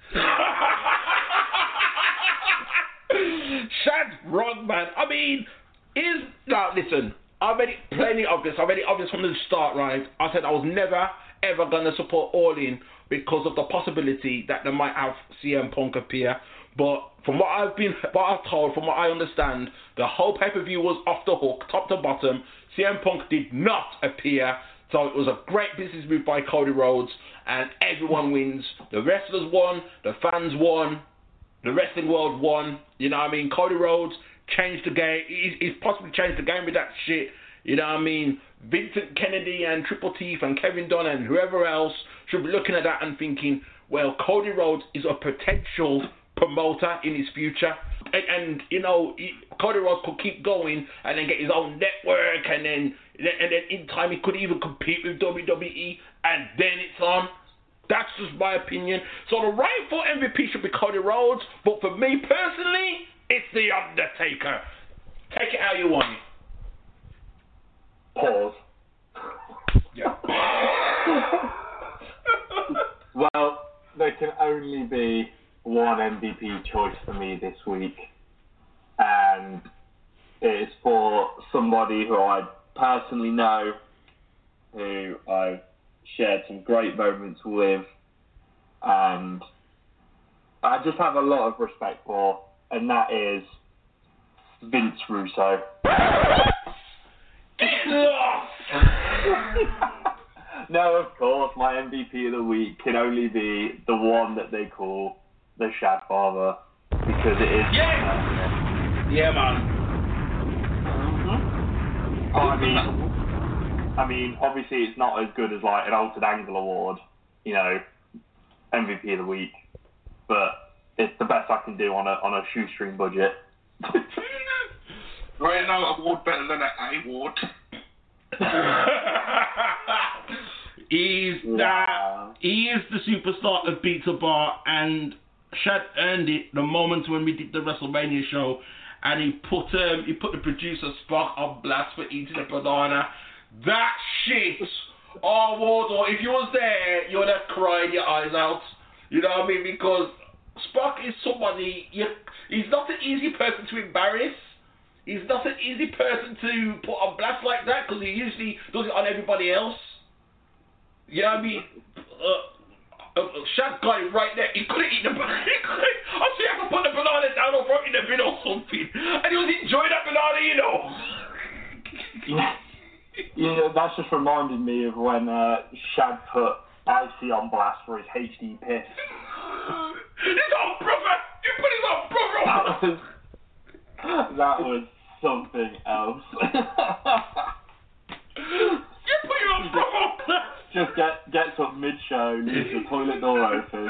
Shad's wrong, man. I mean, is now listen. I made it plainly obvious. I made it obvious from the start, right? I said I was never ever gonna support All In because of the possibility that they might have C M Punk appear. But from what I've been, what I've told, from what I understand, the whole pay-per-view was off the hook, top to bottom. C M Punk did not appear, so it was a great business move by Cody Rhodes, and everyone wins. The wrestlers won, the fans won, the wrestling world won. You know what I mean? Cody Rhodes changed the game. He's, he's possibly changed the game with that shit. You know what I mean? Vincent Kennedy and Triple Teeth and Kevin Dunn and whoever else should be looking at that and thinking, well, Cody Rhodes is a potential promoter in his future. And, and you know, he, Cody Rhodes could keep going and then get his own network, and then and then in time he could even compete with W W E, and then it's on. That's just my opinion. So the rightful M V P should be Cody Rhodes, but for me personally, it's The Undertaker. Take it how you want it. Pause. Yeah. Well, there can only be one M V P choice for me this week, and it's for somebody who I personally know, who I've shared some great moments with, and I just have a lot of respect for, and that is Vince Russo. No, of course, my M V P of the week can only be the one that they call the Shad Father, because it is. Yeah. Yeah, man. Mm-hmm. I mean, I mean, obviously, it's not as good as like an Altered Angle award, you know, M V P of the week, but it's the best I can do on a on a shoestring budget. Right now, award better than an I award. He's Wow. that. He is the superstar of Pizza Bar, and Shad earned it the moment when we did the WrestleMania show, and he put um he put the producer Spock on blast for eating a banana. That shit. Oh, Wardor, if you was there, you would have cried your eyes out. You know what I mean? Because Spock is somebody. You, he's not an easy person to embarrass. He's not an easy person to put on blast like that, because he usually does it on everybody else. You know what I mean? Uh, uh, Shad got it right there. He couldn't eat the banana. I see I could put the banana down or throw it in the bin or something. And he was enjoying that banana, you know. Yeah, yeah, that's just reminded me of when uh, Shad put Icy on blast for his H D piss. His own brother! You put his own brother on! That was, that was something else. You put your own brother on blast! Just get, gets up mid-show, leaves the toilet door open.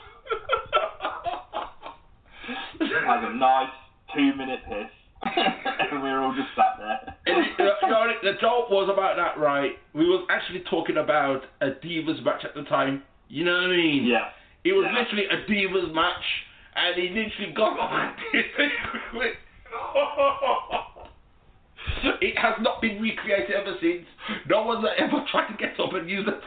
Has a nice two-minute piss. And we were all just sat there. And, you know, the joke was about that, right? We was actually talking about a Divas match at the time. You know what I mean? Yeah. It was Yeah. literally a Divas match, and he literally got on this. It has not been recreated ever since. No one's ever tried to get up and use it.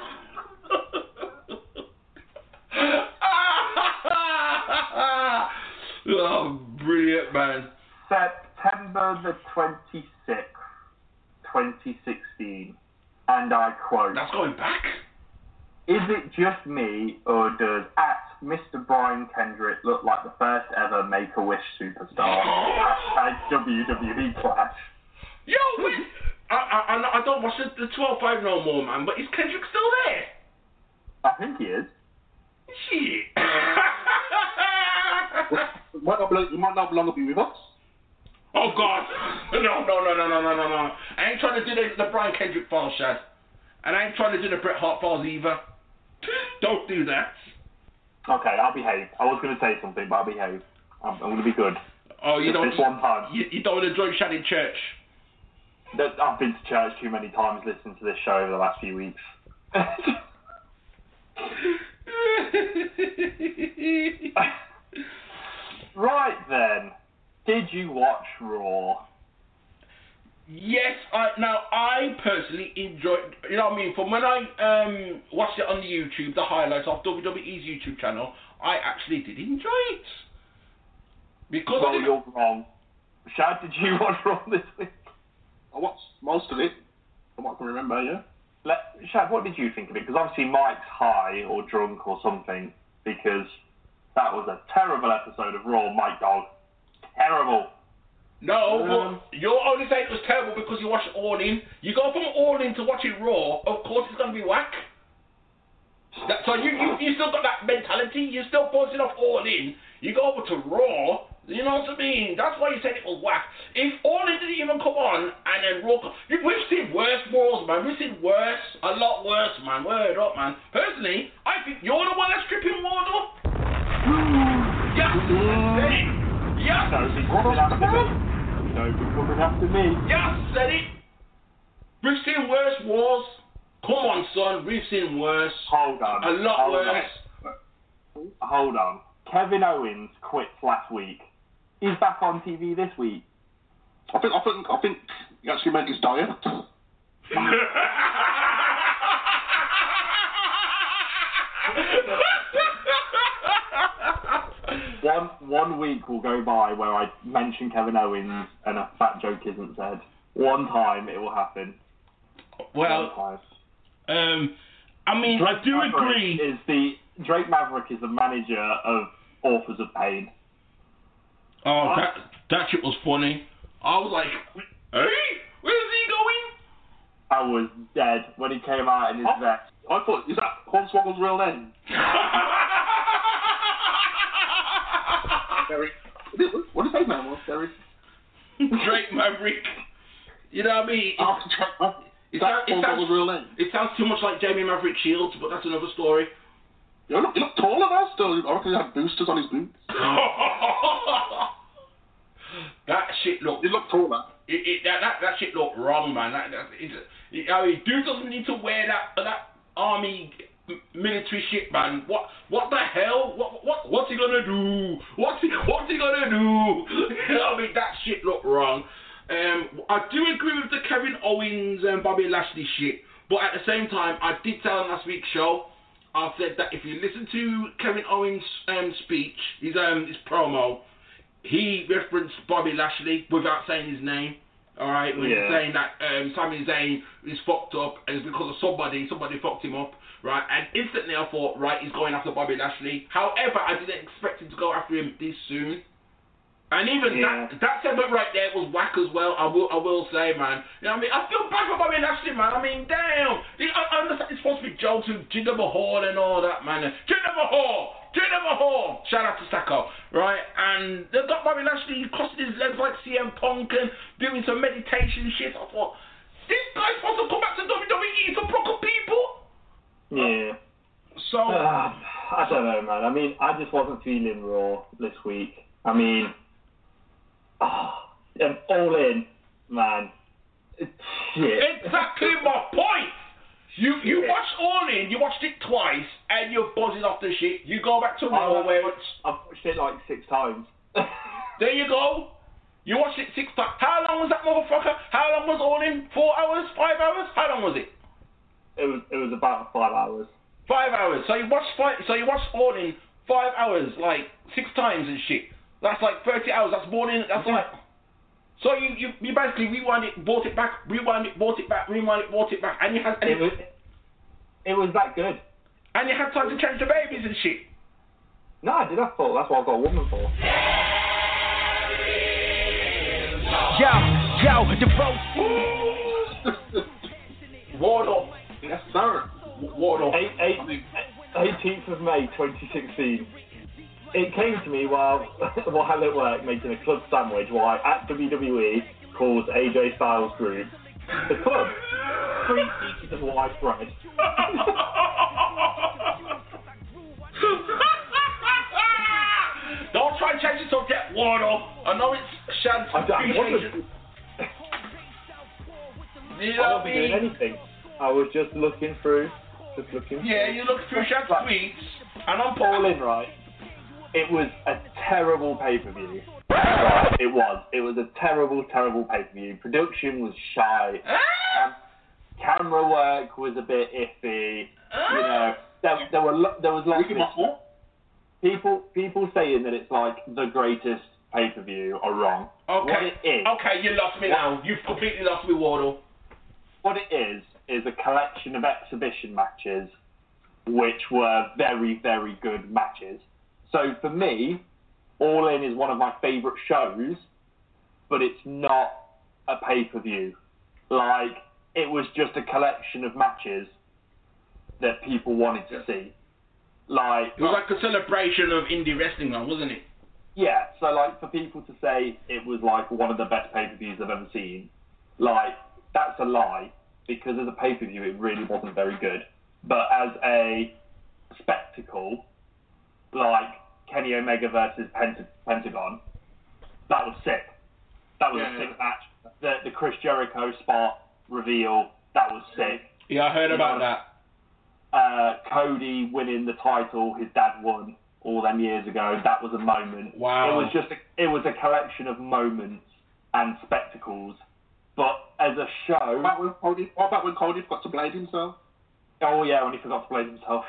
Oh, brilliant, man. September the twenty-sixth, twenty sixteen, and I quote, That's going back. "Is it just me, or does at Mister Brian Kendrick look like the first ever Make-A-Wish superstar? Hashtag W W E Clash." Yo, wait. I, I, I don't watch the, the twelve five no more, man, but is Kendrick still there? I think he is. Shit. You might not, you might not longer be with us. Oh, God. No, no, no, no, no, no, no, no. I ain't trying to do the, the Brian Kendrick files, Shad. And I ain't trying to do the Bret Hart files either. Don't do that. Okay, I'll behave. I was going to say something, but I'll behave. I'm, I'm going to be good. Oh, you Just don't. this one time. You, you don't want to join Shad in church. I've been to church too many times listening to this show over the last few weeks. Right then, did you watch Raw? Yes, I now I personally enjoyed. You know what I mean? From when I um watched it on the YouTube, the highlights of W W E's YouTube channel, I actually did enjoy it. Because Well, I didn't- you're wrong. Shad, did you watch Raw this week? I watched most of it, from what I can remember, yeah. Let, Shad, what did you think of it? Because obviously Mike's high or drunk or something, because that was a terrible episode of Raw, Mike Dog. Terrible. No, Um, but you're only saying it was terrible because you watched All In. You go from All In to watching Raw, of course it's going to be whack. That, so you, you you still got that mentality. You're still bouncing off All In. You go over to Raw. You know what I mean? That's why you said it was whack. If All In didn't even come on and then Raw, come, we've seen worse Raws, man. We've seen worse, a lot worse, man. Word up, man. Personally, I think you're the one that's stripping Ward up. Yes, said it. Yes, No, be coming after me. No, be coming after me. yes, said it. We've seen worse wars. Come on, son. We've seen worse. Hold on. A lot Hold worse. On. Hold on. Kevin Owens quit last week. He's back on T V this week. I think, I think, I think he actually meant his diet. One one week will go by where I mention Kevin Owens and a fat joke isn't said. One time it will happen. Well, One time. um, I mean, Drake I do Maverick agree. Is the Drake Maverick is the manager of Authors of Pain. Oh, that that shit was funny. I was like, hey, where's he going? I was dead when he came out in his Oh. vest. I thought, is that Hornswoggle's real name? Derek. What did his name was, Derek? Drake Maverick. You know what I mean? Oh, Drake. It, Is that sounds, it, sounds, Hornswoggle's real name? it sounds too much like Jamie Maverick Shields, but that's another story. You look, you look taller now still. I reckon he had boosters on his boots. That shit look. You look taller. It, it, that, that that shit look wrong, man. That, that, it's, it, I mean, dude doesn't need to wear that that army m- military shit, man. What what the hell? What what what's he gonna do? What's he what's he gonna do? You know what I mean, that shit look wrong. Um, I do agree with the Kevin Owens and Bobby Lashley shit, but at the same time, I did tell on last week's show. I said that if you listen to Kevin Owens' um, speech, his um his promo. He referenced Bobby Lashley without saying his name. All right, when Yeah. he's saying that um, Sami Zayn is fucked up and it's because of somebody, somebody fucked him up, right? And instantly I thought, right, he's going after Bobby Lashley. However, I didn't expect him to go after him this soon. And even Yeah. that that segment right there was whack as well. I will I will say, man. You know what I mean? I feel bad for Bobby Lashley, man. I mean, damn. I, I understand it's supposed to be jokes with Jinder Mahal and all that, man. Jinder Mahal. Jinder Mahal! Shout out to Sacco, right? And they've got Bobby Lashley crossing his legs like C M Punk and doing some meditation shit. I thought, this guy's supposed to come back to W W E to proper people? Yeah. So, Uh, I don't know, man. I mean, I just wasn't feeling Raw this week. I mean, oh, I'm all in, man. It's shit. exactly my point! You you watched All In, you watched it twice, and you're buzzing off the shit. You go back to Raw I've where watched, I've watched it like six times. there you go. You watched it six times. How long was that motherfucker? How long was All In? Four hours? Five hours? How long was it? It was it was about five hours. Five hours. So you watched five, so you watched All In five hours, like six times and shit. That's like thirty hours. That's more than that's like. So you, you, you basically rewind it, bought it back, rewind it, bought it back, rewind it, bought it back, and you had and It was it was that good. and you had time to change the babies and shit. No, I did that for. That's what I got a woman for. Yo, yo, the vote. Wardle. Yes, sir. Wardle. Eight, eight, eighteenth of May, twenty sixteen. It came to me while while at work making a club sandwich while at W W E calls A J Styles Group the club. Three pieces of white bread. Don't try and change the subject, Wardle. I know it's Shad's I don't- what was- appreciation. You I know what I wasn't doing mean? anything. I was just looking through, just looking. Yeah, you look through Shad's tweets, and I'm all in, right? It was a terrible pay-per-view. Right, it was. It was a terrible, terrible pay-per-view. Production was shy. Um, camera work was a bit iffy. You know, there, there were lo- there was lots of people people saying that it's like the greatest pay-per-view are wrong. What Okay, it is, okay, you lost me now. You've completely lost me, Wardle. what it is is a collection of exhibition matches, which were very, very good matches. So for me, All In is one of my favourite shows, but it's not a pay-per-view. Like, it was just a collection of matches that people wanted to see. Like, It was like a celebration of indie wrestling, man, wasn't it? yeah, so like for people to say it was like one of the best pay-per-views I've ever seen, like, that's a lie, because as a pay-per-view it really wasn't very good. But as a spectacle, like Kenny Omega versus Pent- Pentagon, that was sick. That was Yeah, a sick yeah. match. The the Chris Jericho spot reveal, that was sick. Yeah, I heard You about know, that. Uh, Cody winning the title, his dad won all them years ago. That was a moment. Wow. It was just a, it was a collection of moments and spectacles. But as a show, What about when Cody, what about when Cody forgot to blade himself? oh yeah, when he forgot to blade himself,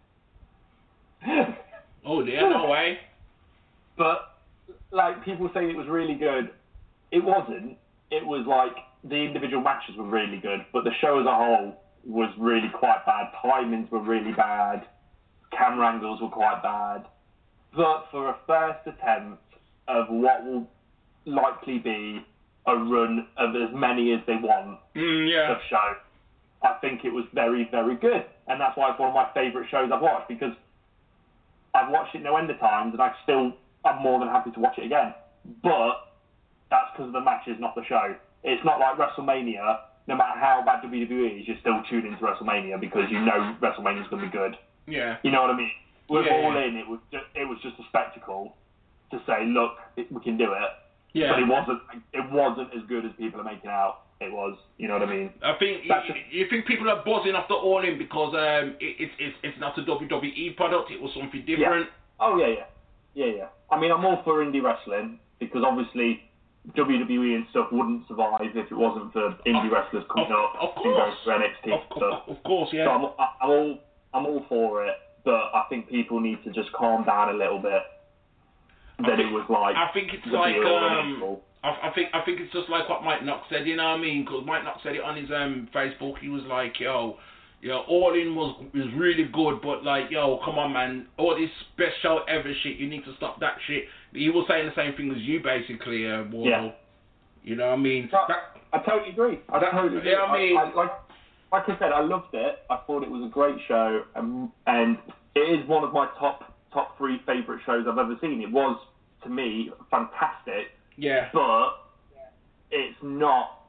yeah. Oh dear, no way. But like people say it was really good. It wasn't. It was like the individual matches were really good, but the show as a whole was really quite bad. Timings were really bad. Camera angles were quite bad. But for a first attempt of what will likely be a run of as many as they want Mm, yeah. of show, I think it was very, very good. And that's why it's one of my favourite shows I've watched, because I've watched it no end of times, and I still, I'm more than happy to watch it again. But that's because of the matches, not the show. It's not like WrestleMania. No matter how bad W W E is, you're still tuning into WrestleMania because you know WrestleMania's going to be good. Yeah. You know what I mean? With yeah, All yeah. In, it was just, it was just a spectacle to say, look, it, we can do it. Yeah. But it wasn't. It wasn't as good as people are making out. It was. You know what I mean? I think you, you think people are buzzing off the All In because um, it, it's it's it's not a W W E product. It was something different. Yeah. Oh yeah, yeah, yeah, yeah. I mean, I'm all for indie wrestling because obviously W W E and stuff wouldn't survive if it wasn't for indie wrestlers coming of, up of and going to N X T of, and stuff. Of, of course, yeah. So I'm, I'm all I'm all for it, but I think people need to just calm down a little bit. That it was like. I think it's the like be all and um. end all. I, I think I think it's just like what Mike Knox said, you know what I mean? Because Mike Knox said it on his um Facebook. He was like, yo, yo, All In was was really good, but like, yo, come on, man, all this special ever shit, you need to stop that shit. He was saying the same thing as you, basically, uh, Wardle. Yeah. You know what I mean? No, that, I totally agree. I that, totally agree. Yeah, I mean, I, I, like like I said, I loved it. I thought it was a great show, and and it is one of my top top three favourite shows I've ever seen. It was, to me, fantastic. Yeah. But it's not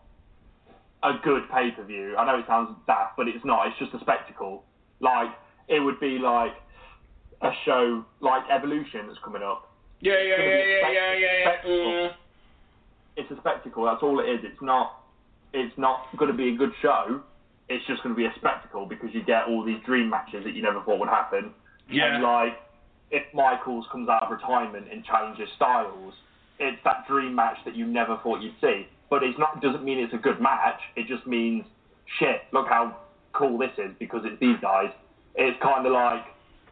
a good pay-per-view. I know it sounds daft, but it's not. It's just a spectacle. Like, it would be like a show like Evolution that's coming up. Yeah, yeah, yeah, yeah, spect- yeah, yeah, yeah. Mm. It's a spectacle. That's all it is. It's not. It's not going to be a good show. It's just going to be a spectacle because you get all these dream matches that you never thought would happen. Yeah. And like, if Michaels comes out of retirement and changes styles, it's that dream match that you never thought you'd see. But it's not. Doesn't mean it's a good match. It just means, shit, look how cool this is because it's these guys. It's kind of like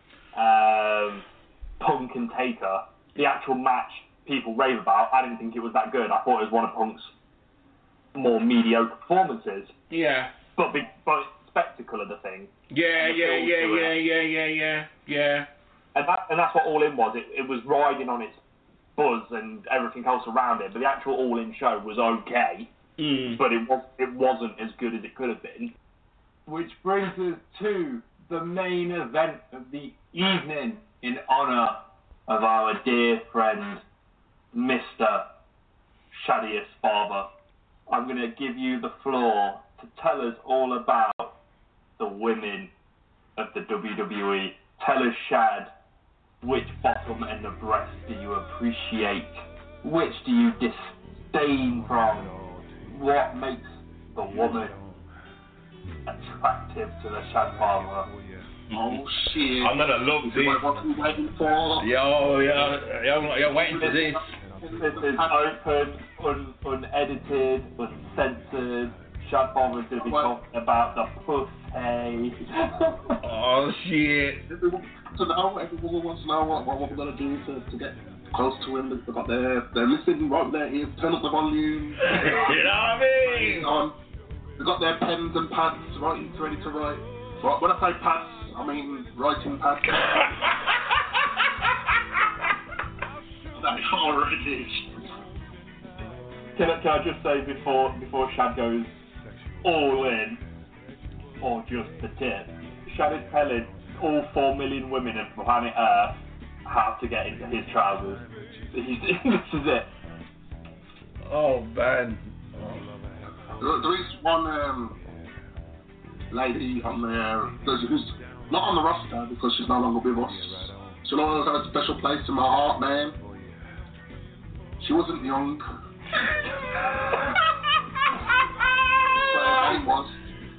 um, Punk and Taker. The actual match people rave about, I didn't think it was that good. I thought it was one of Punk's more mediocre performances. Yeah. But big, but spectacle of the thing. Yeah, And the yeah, build yeah, to yeah, it. yeah, yeah, yeah, yeah. And that and that's what All In was. It it was riding on its buzz and everything else around it. But the actual All In show was okay. Mm. But it was it wasn't as good as it could have been. Which brings us to the main event of the evening in honour Of our dear friend, Mister Shadius Barber. I'm going to give you the floor to tell us all about the women of the W W E. Tell us, Shad, which bottom and the breast do you appreciate? Which do you disdain from? What makes the woman attractive to the Shad Barber? Oh shit. I'm gonna love Is this. it what we're waiting for? Yo, yo, yo, you're waiting for this. This is open, un, unedited, uncensored. Shad Barber's going to be Well- talking about the pussy. Oh shit. Everyone wants to know, everyone wants to know what, what we're going to do to, to get close to him. They've got their, they're listening right there. Here. Turn up the volume. You know what I mean? Um, they've got their pens and pads right, ready to write. Right, when I say pads, I mean writing pads. That's already. Can I, can I just say before before Shad goes all in, or just the tip, Shad is telling all four million women of planet Earth how to get into his trousers. He's, this is it. Oh man. There, there is one um, lady on there there's, who's not on the roster because she's no longer with us. She'll always have a special place in my heart, man. She wasn't young. But her name was.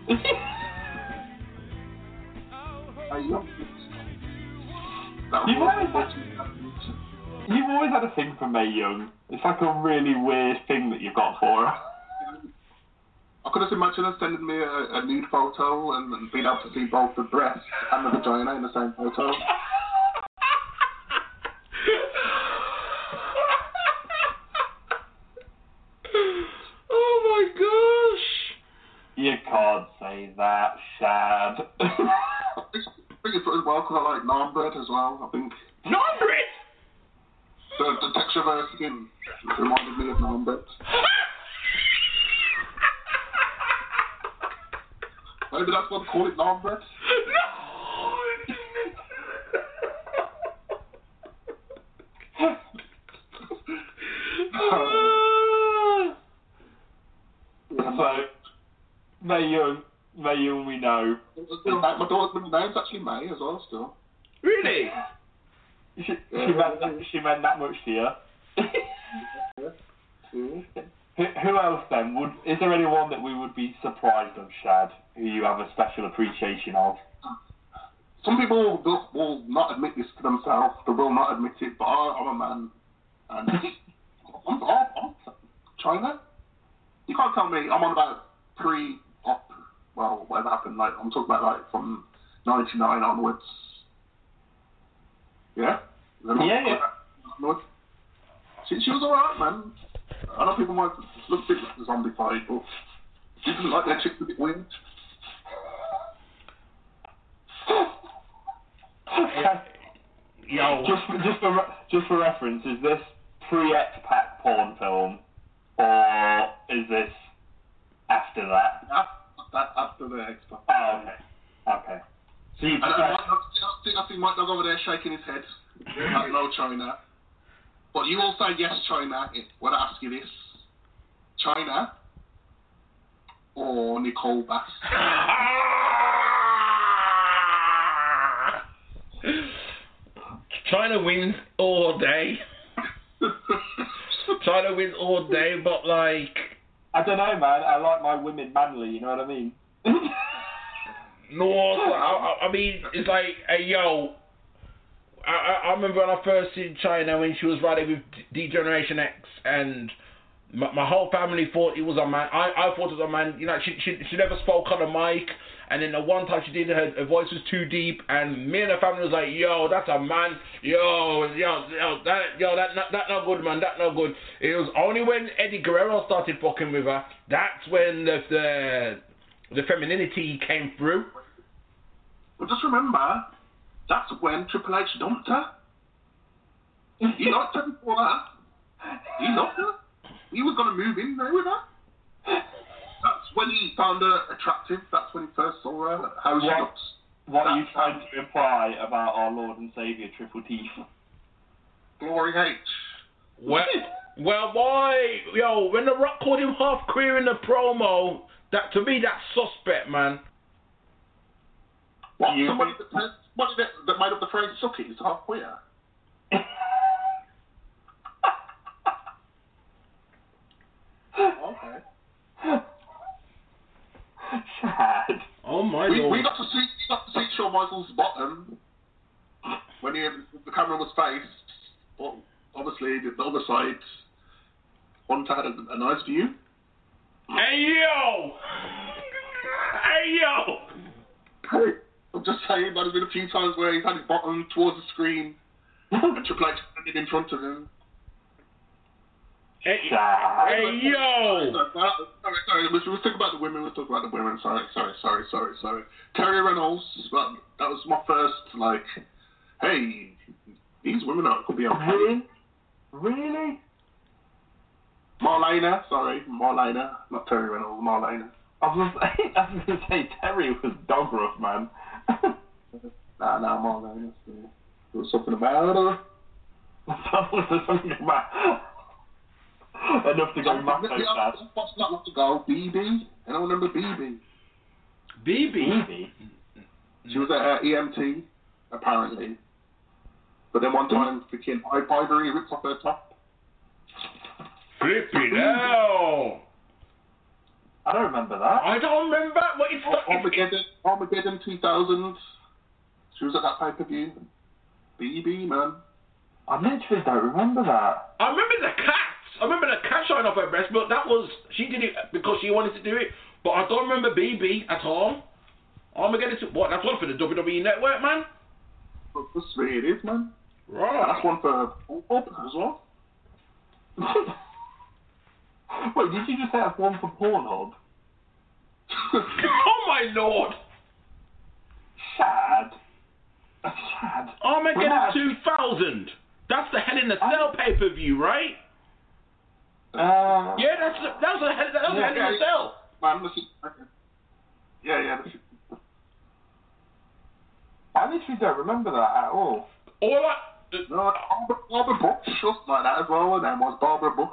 Her youngest. That You've was- always had, you've always had a thing for Mae Young. It's like a really weird thing that you've got for her. I could just imagine her sending me a, a nude photo and, and being able to see both the breast and the vagina in the same photo. Oh my gosh. You can't say that, Shad. I think it's as well because I like naan bread as well. I think Naan bread? the, the texture of her skin reminded me of naan bread. Maybe that's what they call it, naan bread. So, May Young, May Young, we know. My daughter's middle name's actually May as well, still. Really? She, she, meant that, she meant that much to you. who, who else then? Would Is there anyone that we would be surprised of, Shad, who you have a special appreciation of? Some people will, will not admit this to themselves. They will not admit it, but I, I'm a man. And I'm, I'm, I'm China. You can't tell me I'm on about pre-op, well, whatever happened. Like I'm talking about like from ninety-nine onwards. Yeah? Yeah, yeah. Onwards? She, she was alright, man. I know people might look a bit zombified, but she didn't like that chick a bit weird. Yo. Just, just for just for reference, is this pre-expat porn film, or is this after that? After, after the expat. Oh, okay. Okay. So you I, I, I, think, I think Mike Dog over there shaking his head. I know China. But you all say yes, China, when I ask you this. China or Nicole Bass? China wins all day. China wins all day, but like... I don't know, man. I like my women manly, you know what I mean? No, I, I mean, it's like, hey, yo, I, I remember when I first seen China when she was riding with D-Generation X, and my, my whole family thought it was a man. I, I thought it was a man. You know, she, she she never spoke on the mic, and then the one time she did, her, her voice was too deep, and me and the family was like, yo, that's a man. Yo, yo, yo, that, yo, that, that, that not good, man. That not good. It was only when Eddie Guerrero started fucking with her, that's when the the, the femininity came through. But just remember, that's when Triple H dumped her. He liked her before that. He loved her. He was going to move in there with her. That's when he found her attractive. That's when he first saw her. How she What, looks. what are you trying to imply about our Lord and Saviour Triple T? Glory H. Well, well, boy, yo, when The Rock called him half queer in the promo, that to me that's suspect, man. What? You Somebody that, somebody that, that made up the phrase "sucky" is half queer. Okay. Sad. Oh my we, lord. We got to see, we got to see Shawn Michaels' bottom when he, the camera was faced, but obviously the, the other side, Hunter had a, a nice view. Hey yo! Hey yo! Hey, I'm just saying, there's been a few times where he's had his bottom towards the screen and Triple H standing in front of him. Hey, hey yo! Sorry, sorry, sorry. We was talking about the women. We was talking about the women. Sorry, sorry, sorry, sorry, sorry. Terry Reynolds. Well, that was my first like. Hey, these women are could be okay. Really? Really? Marlena. Sorry, Marlena. Not Terry Reynolds. Marlena. I was gonna say, I was gonna say Terry was dog rough, man. nah, nah, Marlena. There was something about her. something about. Enough to go back so fast. What's not enough to go? B B? I don't remember B B. B B? B B? She was at uh, E M T, apparently. But then one time, freaking Ivory ripped off her top. Flipping hell! I don't remember that. I don't remember. What it's oh, Armageddon, Armageddon two thousand. She was at that pay-per-view. B B, man. I literally don't remember that. I remember the cat. I remember the cat showing off her breast, but that was, she did it because she wanted to do it, but I don't remember B B at all. Armageddon, what, that's one for the W W E Network, man? That's three it is, man. Right. That's one for Pornhub as well. Wait, did you just say that's one for Pornhub? Oh my lord! Sad. Sad. Armageddon two thousand. That's the Hell in a Cell pay-per-view, right? Uh, yeah, that's the, that was a Hell, that was yeah, a Hell yeah, in a Cell. Man, listen, okay. Yeah, yeah. Listen. I literally don't remember that at all. All that. No, Barbara, Barbara Bush, something like that as well. Her name was Barbara Bush.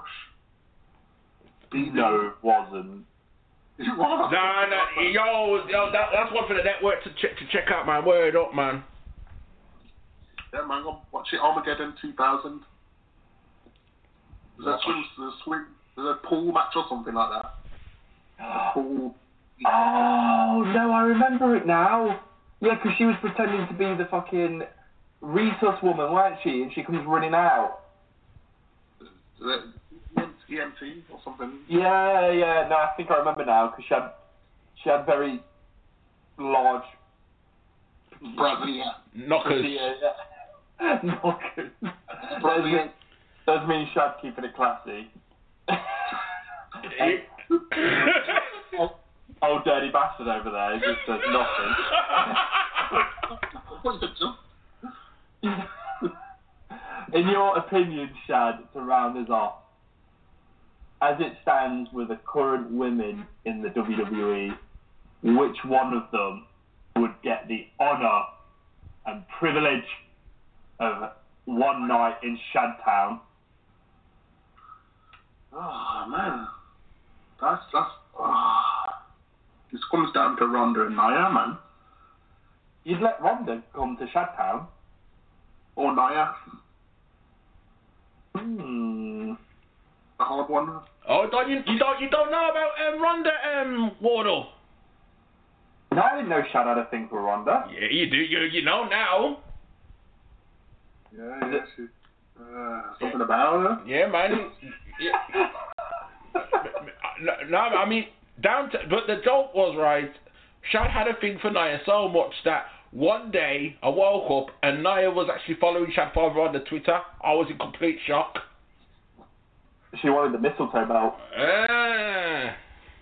No, it wasn't. It was. Nah, nah, yo, yo, that, that's one for the network to check to check out, man. Word up, man. Yeah, man, go watch it. Armageddon two thousand. There's a swim, there's a swim, there's a pool match or something like that. Pool. Oh, no, I remember it now. Yeah, because she was pretending to be the fucking resource woman, weren't she? And she comes running out. Is it E M T or something? Yeah, yeah, no, I think I remember now, because she had, she had very large... Brazilian. Knockers. Yeah, yeah. Knockers. Does mean, does mean Shad keeping it classy. old, old dirty bastard over there, he just does nothing. In your opinion, Shad, to round us off, as it stands with the current women in the W W E, which one of them would get the honour and privilege of one night in Shadtown? Oh, man. That's, that's, oh. This comes down to Ronda and Nia, man. You'd let Ronda come to Shadtown? Or Nia. Hmm. A hard one. Oh, don't you, you don't you don't know about um, Ronda um, Wardle? No, I didn't know Shad had a thing for Ronda. Yeah, you do. You you know now. Yeah, yeah. She, uh, something about her. Yeah, man. Yeah. no, no, I mean, down to, but the joke was right. Shad had a thing for Nia so much that one day I woke up and Nia was actually following Shad Father on the Twitter. I was in complete shock. She wanted the mistletoe belt. Ah.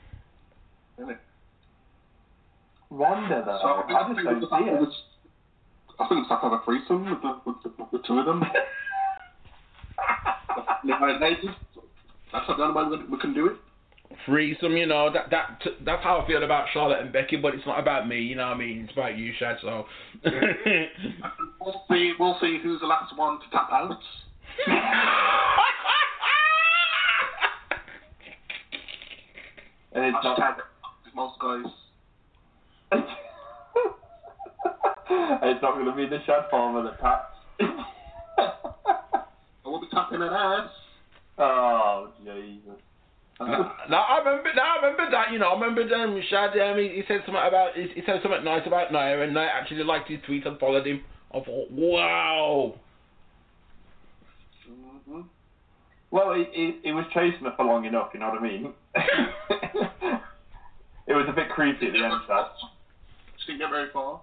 Ronda, though. So, I, I, I just think don't see it. Was, I think it's like have a threesome with the, with the, with the two of them. That's the only way we can do it. Threesome, you know, that that that's how I feel about Charlotte and Becky, but it's not about me, you know what I mean? It's about you, Shad, so. we'll see, we'll see who's the last one to tap out. And it's not... Hashtag most guys. It's not going to be the Shad Farmer that taps. I will be tapping an ass. Oh, Jesus. No, no, I remember. No, I remember that. You know, I remember um, Shad. Um, he, he said something about. He, he said something nice about Nia, and Nia actually liked his tweet and followed him. I thought, wow. Mm-hmm. Well, he, he, he was chasing her for long enough. You know what I mean? It was a bit creepy at the end, Shad. She didn't get very far.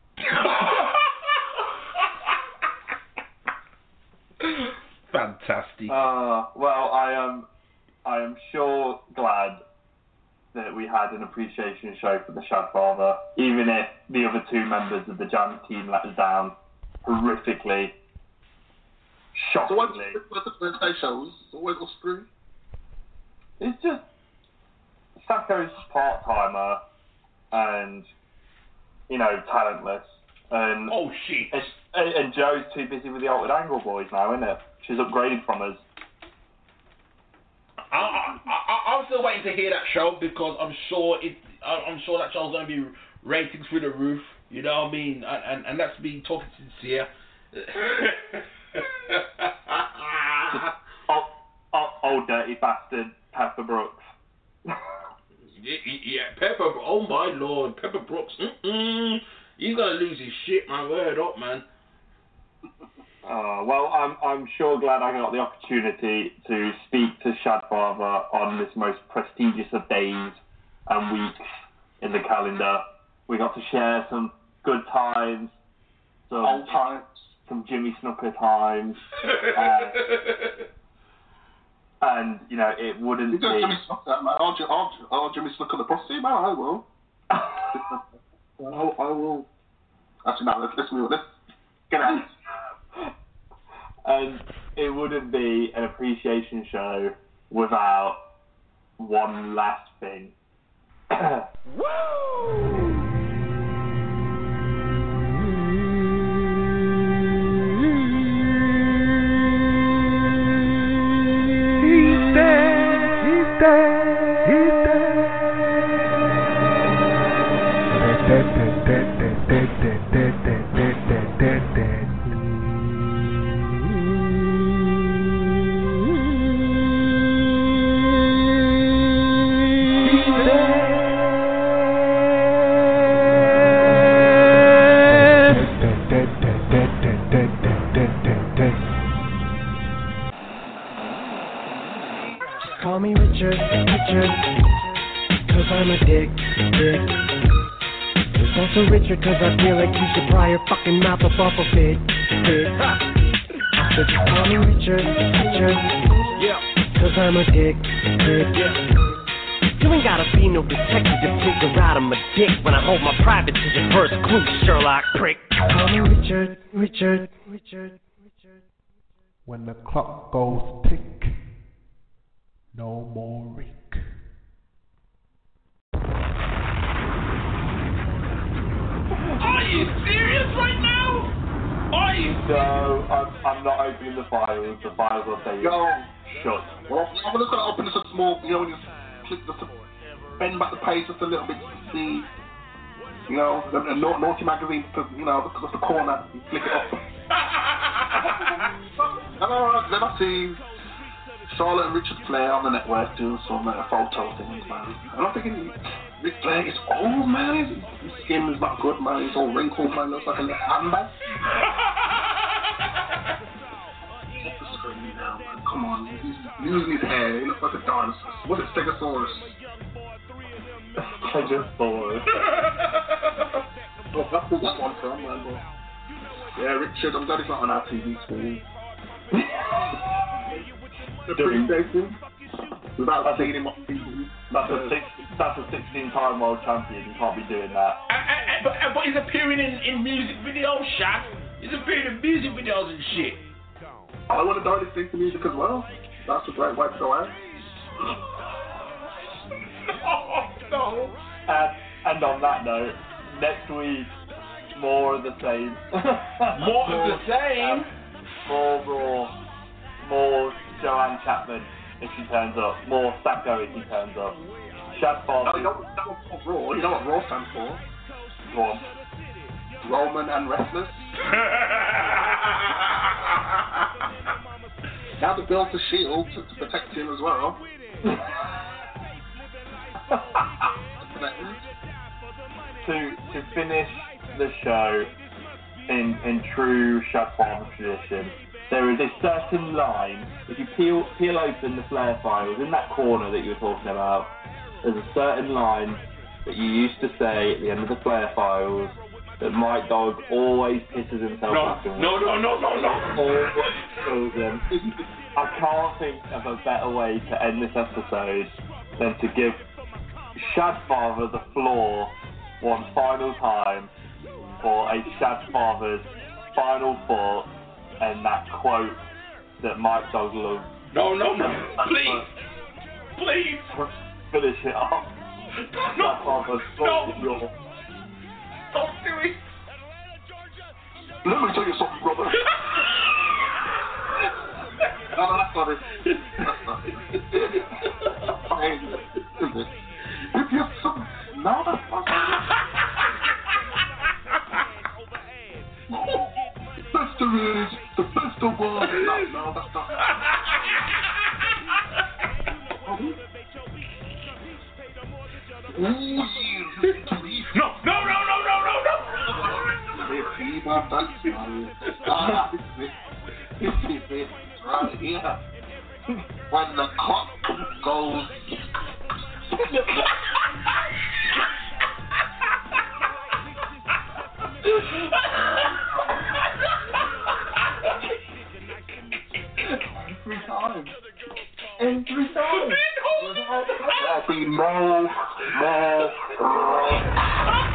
Fantastic. Uh, well, I am, I am sure glad that we had an appreciation show for the Shad Father, even if the other two members of the Jam team let us down horrifically, shockingly. So what's the Thursday shows? Always us three. It's just Sacco's part timer, and you know, talentless, and oh shit. And, and Joe's too busy with the Altered Angle boys now, isn't it? She's upgraded from us. I, I, I, I'm still waiting to hear that show because I'm sure it. I'm sure that show's going to be ratings through the roof. You know what I mean? And and, and that's me talking sincere. oh, oh, oh, dirty bastard, Pepper Brooks. yeah, yeah, Pepper. Oh my lord, Pepper Brooks. Mm-mm. He's gonna lose his shit, man. Word up, man. Uh, well, I'm I'm sure glad I got the opportunity to speak to Shad Father on this most prestigious of days and weeks in the calendar. We got to share some good times, some old times, some Jimmy Snooker times, uh, and you know it wouldn't you be. Jimmy Snooker, man. I'll, I'll, I'll Jimmy Snooker the pussy, man. I will. I, I will. Actually, no. Let's let's move on. Let's get out. And it wouldn't be an appreciation show without one last thing. Woo! dead. He's dead. Dead, dead, dead, dead, dead, dead, dead, dead, dead, dead, dead, dead. He's dead. Dead, dead, dead, dead, dead, dead, dead, dead, dead, dead. Call me Richard, Richard, cause I'm a dick, dick. It's also Richard cause I feel like you should pry your fucking mouth up off a bit, bit. I said call me Richard, Richard, cause I'm a dick, dick. You ain't gotta be no detective to figure out I'm a dick when I hold my privates as your first clue, Sherlock prick. Call me Richard, Richard, Richard, Richard. When the clock goes tick, no more reek. Are you serious right now? Are you? No, I'm, I'm not opening the files. The files will say Yo. shut. Well, I'm just gonna open this a small, you know, when you click the, bend back the page just a little bit to see, you know, the, the naughty magazine, to, you know, the, the corner, you click it up. And I, then I see Charlotte and Richard Flair on the network doing some uh, photo things, man. And I'm thinking, Ric Flair is old, man. His, his skin is not good, man. He's all wrinkled, man. Looks like a little handbag. Now, man. Come on, he's losing his hair. He looks like a dinosaur. What's it, Stegosaurus? Stegosaurus. Well, that's where that one from, man. But yeah, Richard, I'm glad he's not on our T V screen. The pre-station, without seeing him on T V. That's a six, that's a sixteen-time world champion. You can't be doing that. Uh, uh, uh, but, uh, but he's appearing in, in music videos, Shaq. He's appearing in music videos and shit. I want to dive into music as well. That's a great way to go out. No, no. And, and on that note, next week, more of the same. More of the same? Um, more Raw. More Joanne Chapman if she turns up. More Sacco if he turns up. Shad Bob. No, you know what Raw? You know what Raw stands for? Raw. Roman and Restless. Now they built a shield to, to protect him as well. to to finish the show in in true Shad Farmer tradition, there is a certain line. If you peel peel open the Flair files in that corner that you were talking about, there's a certain line that you used to say at the end of the Flair files that Mike Dog always pisses himself No, off. no, no, no, no, no. Always kills him. I can't think of a better way to end this episode than to give Shadfather the floor one final time for a Shadfather's final thought and that quote that Mike Dog loves. No, no, no. Please. Please. Finish it off. No. Shadfather's thought is yours. Don't do it. Let me tell you something, brother. No, no, that's not it. That's not it. Fine. Is it? If you some... No, that's not it. Best there is, the best of one. No, no, that's not it. Ooh, yeah. No, no, no, no, no, no, no. That's ah, this is it right here. When the clock goes. Every time. Every time. There'll be more, more, more.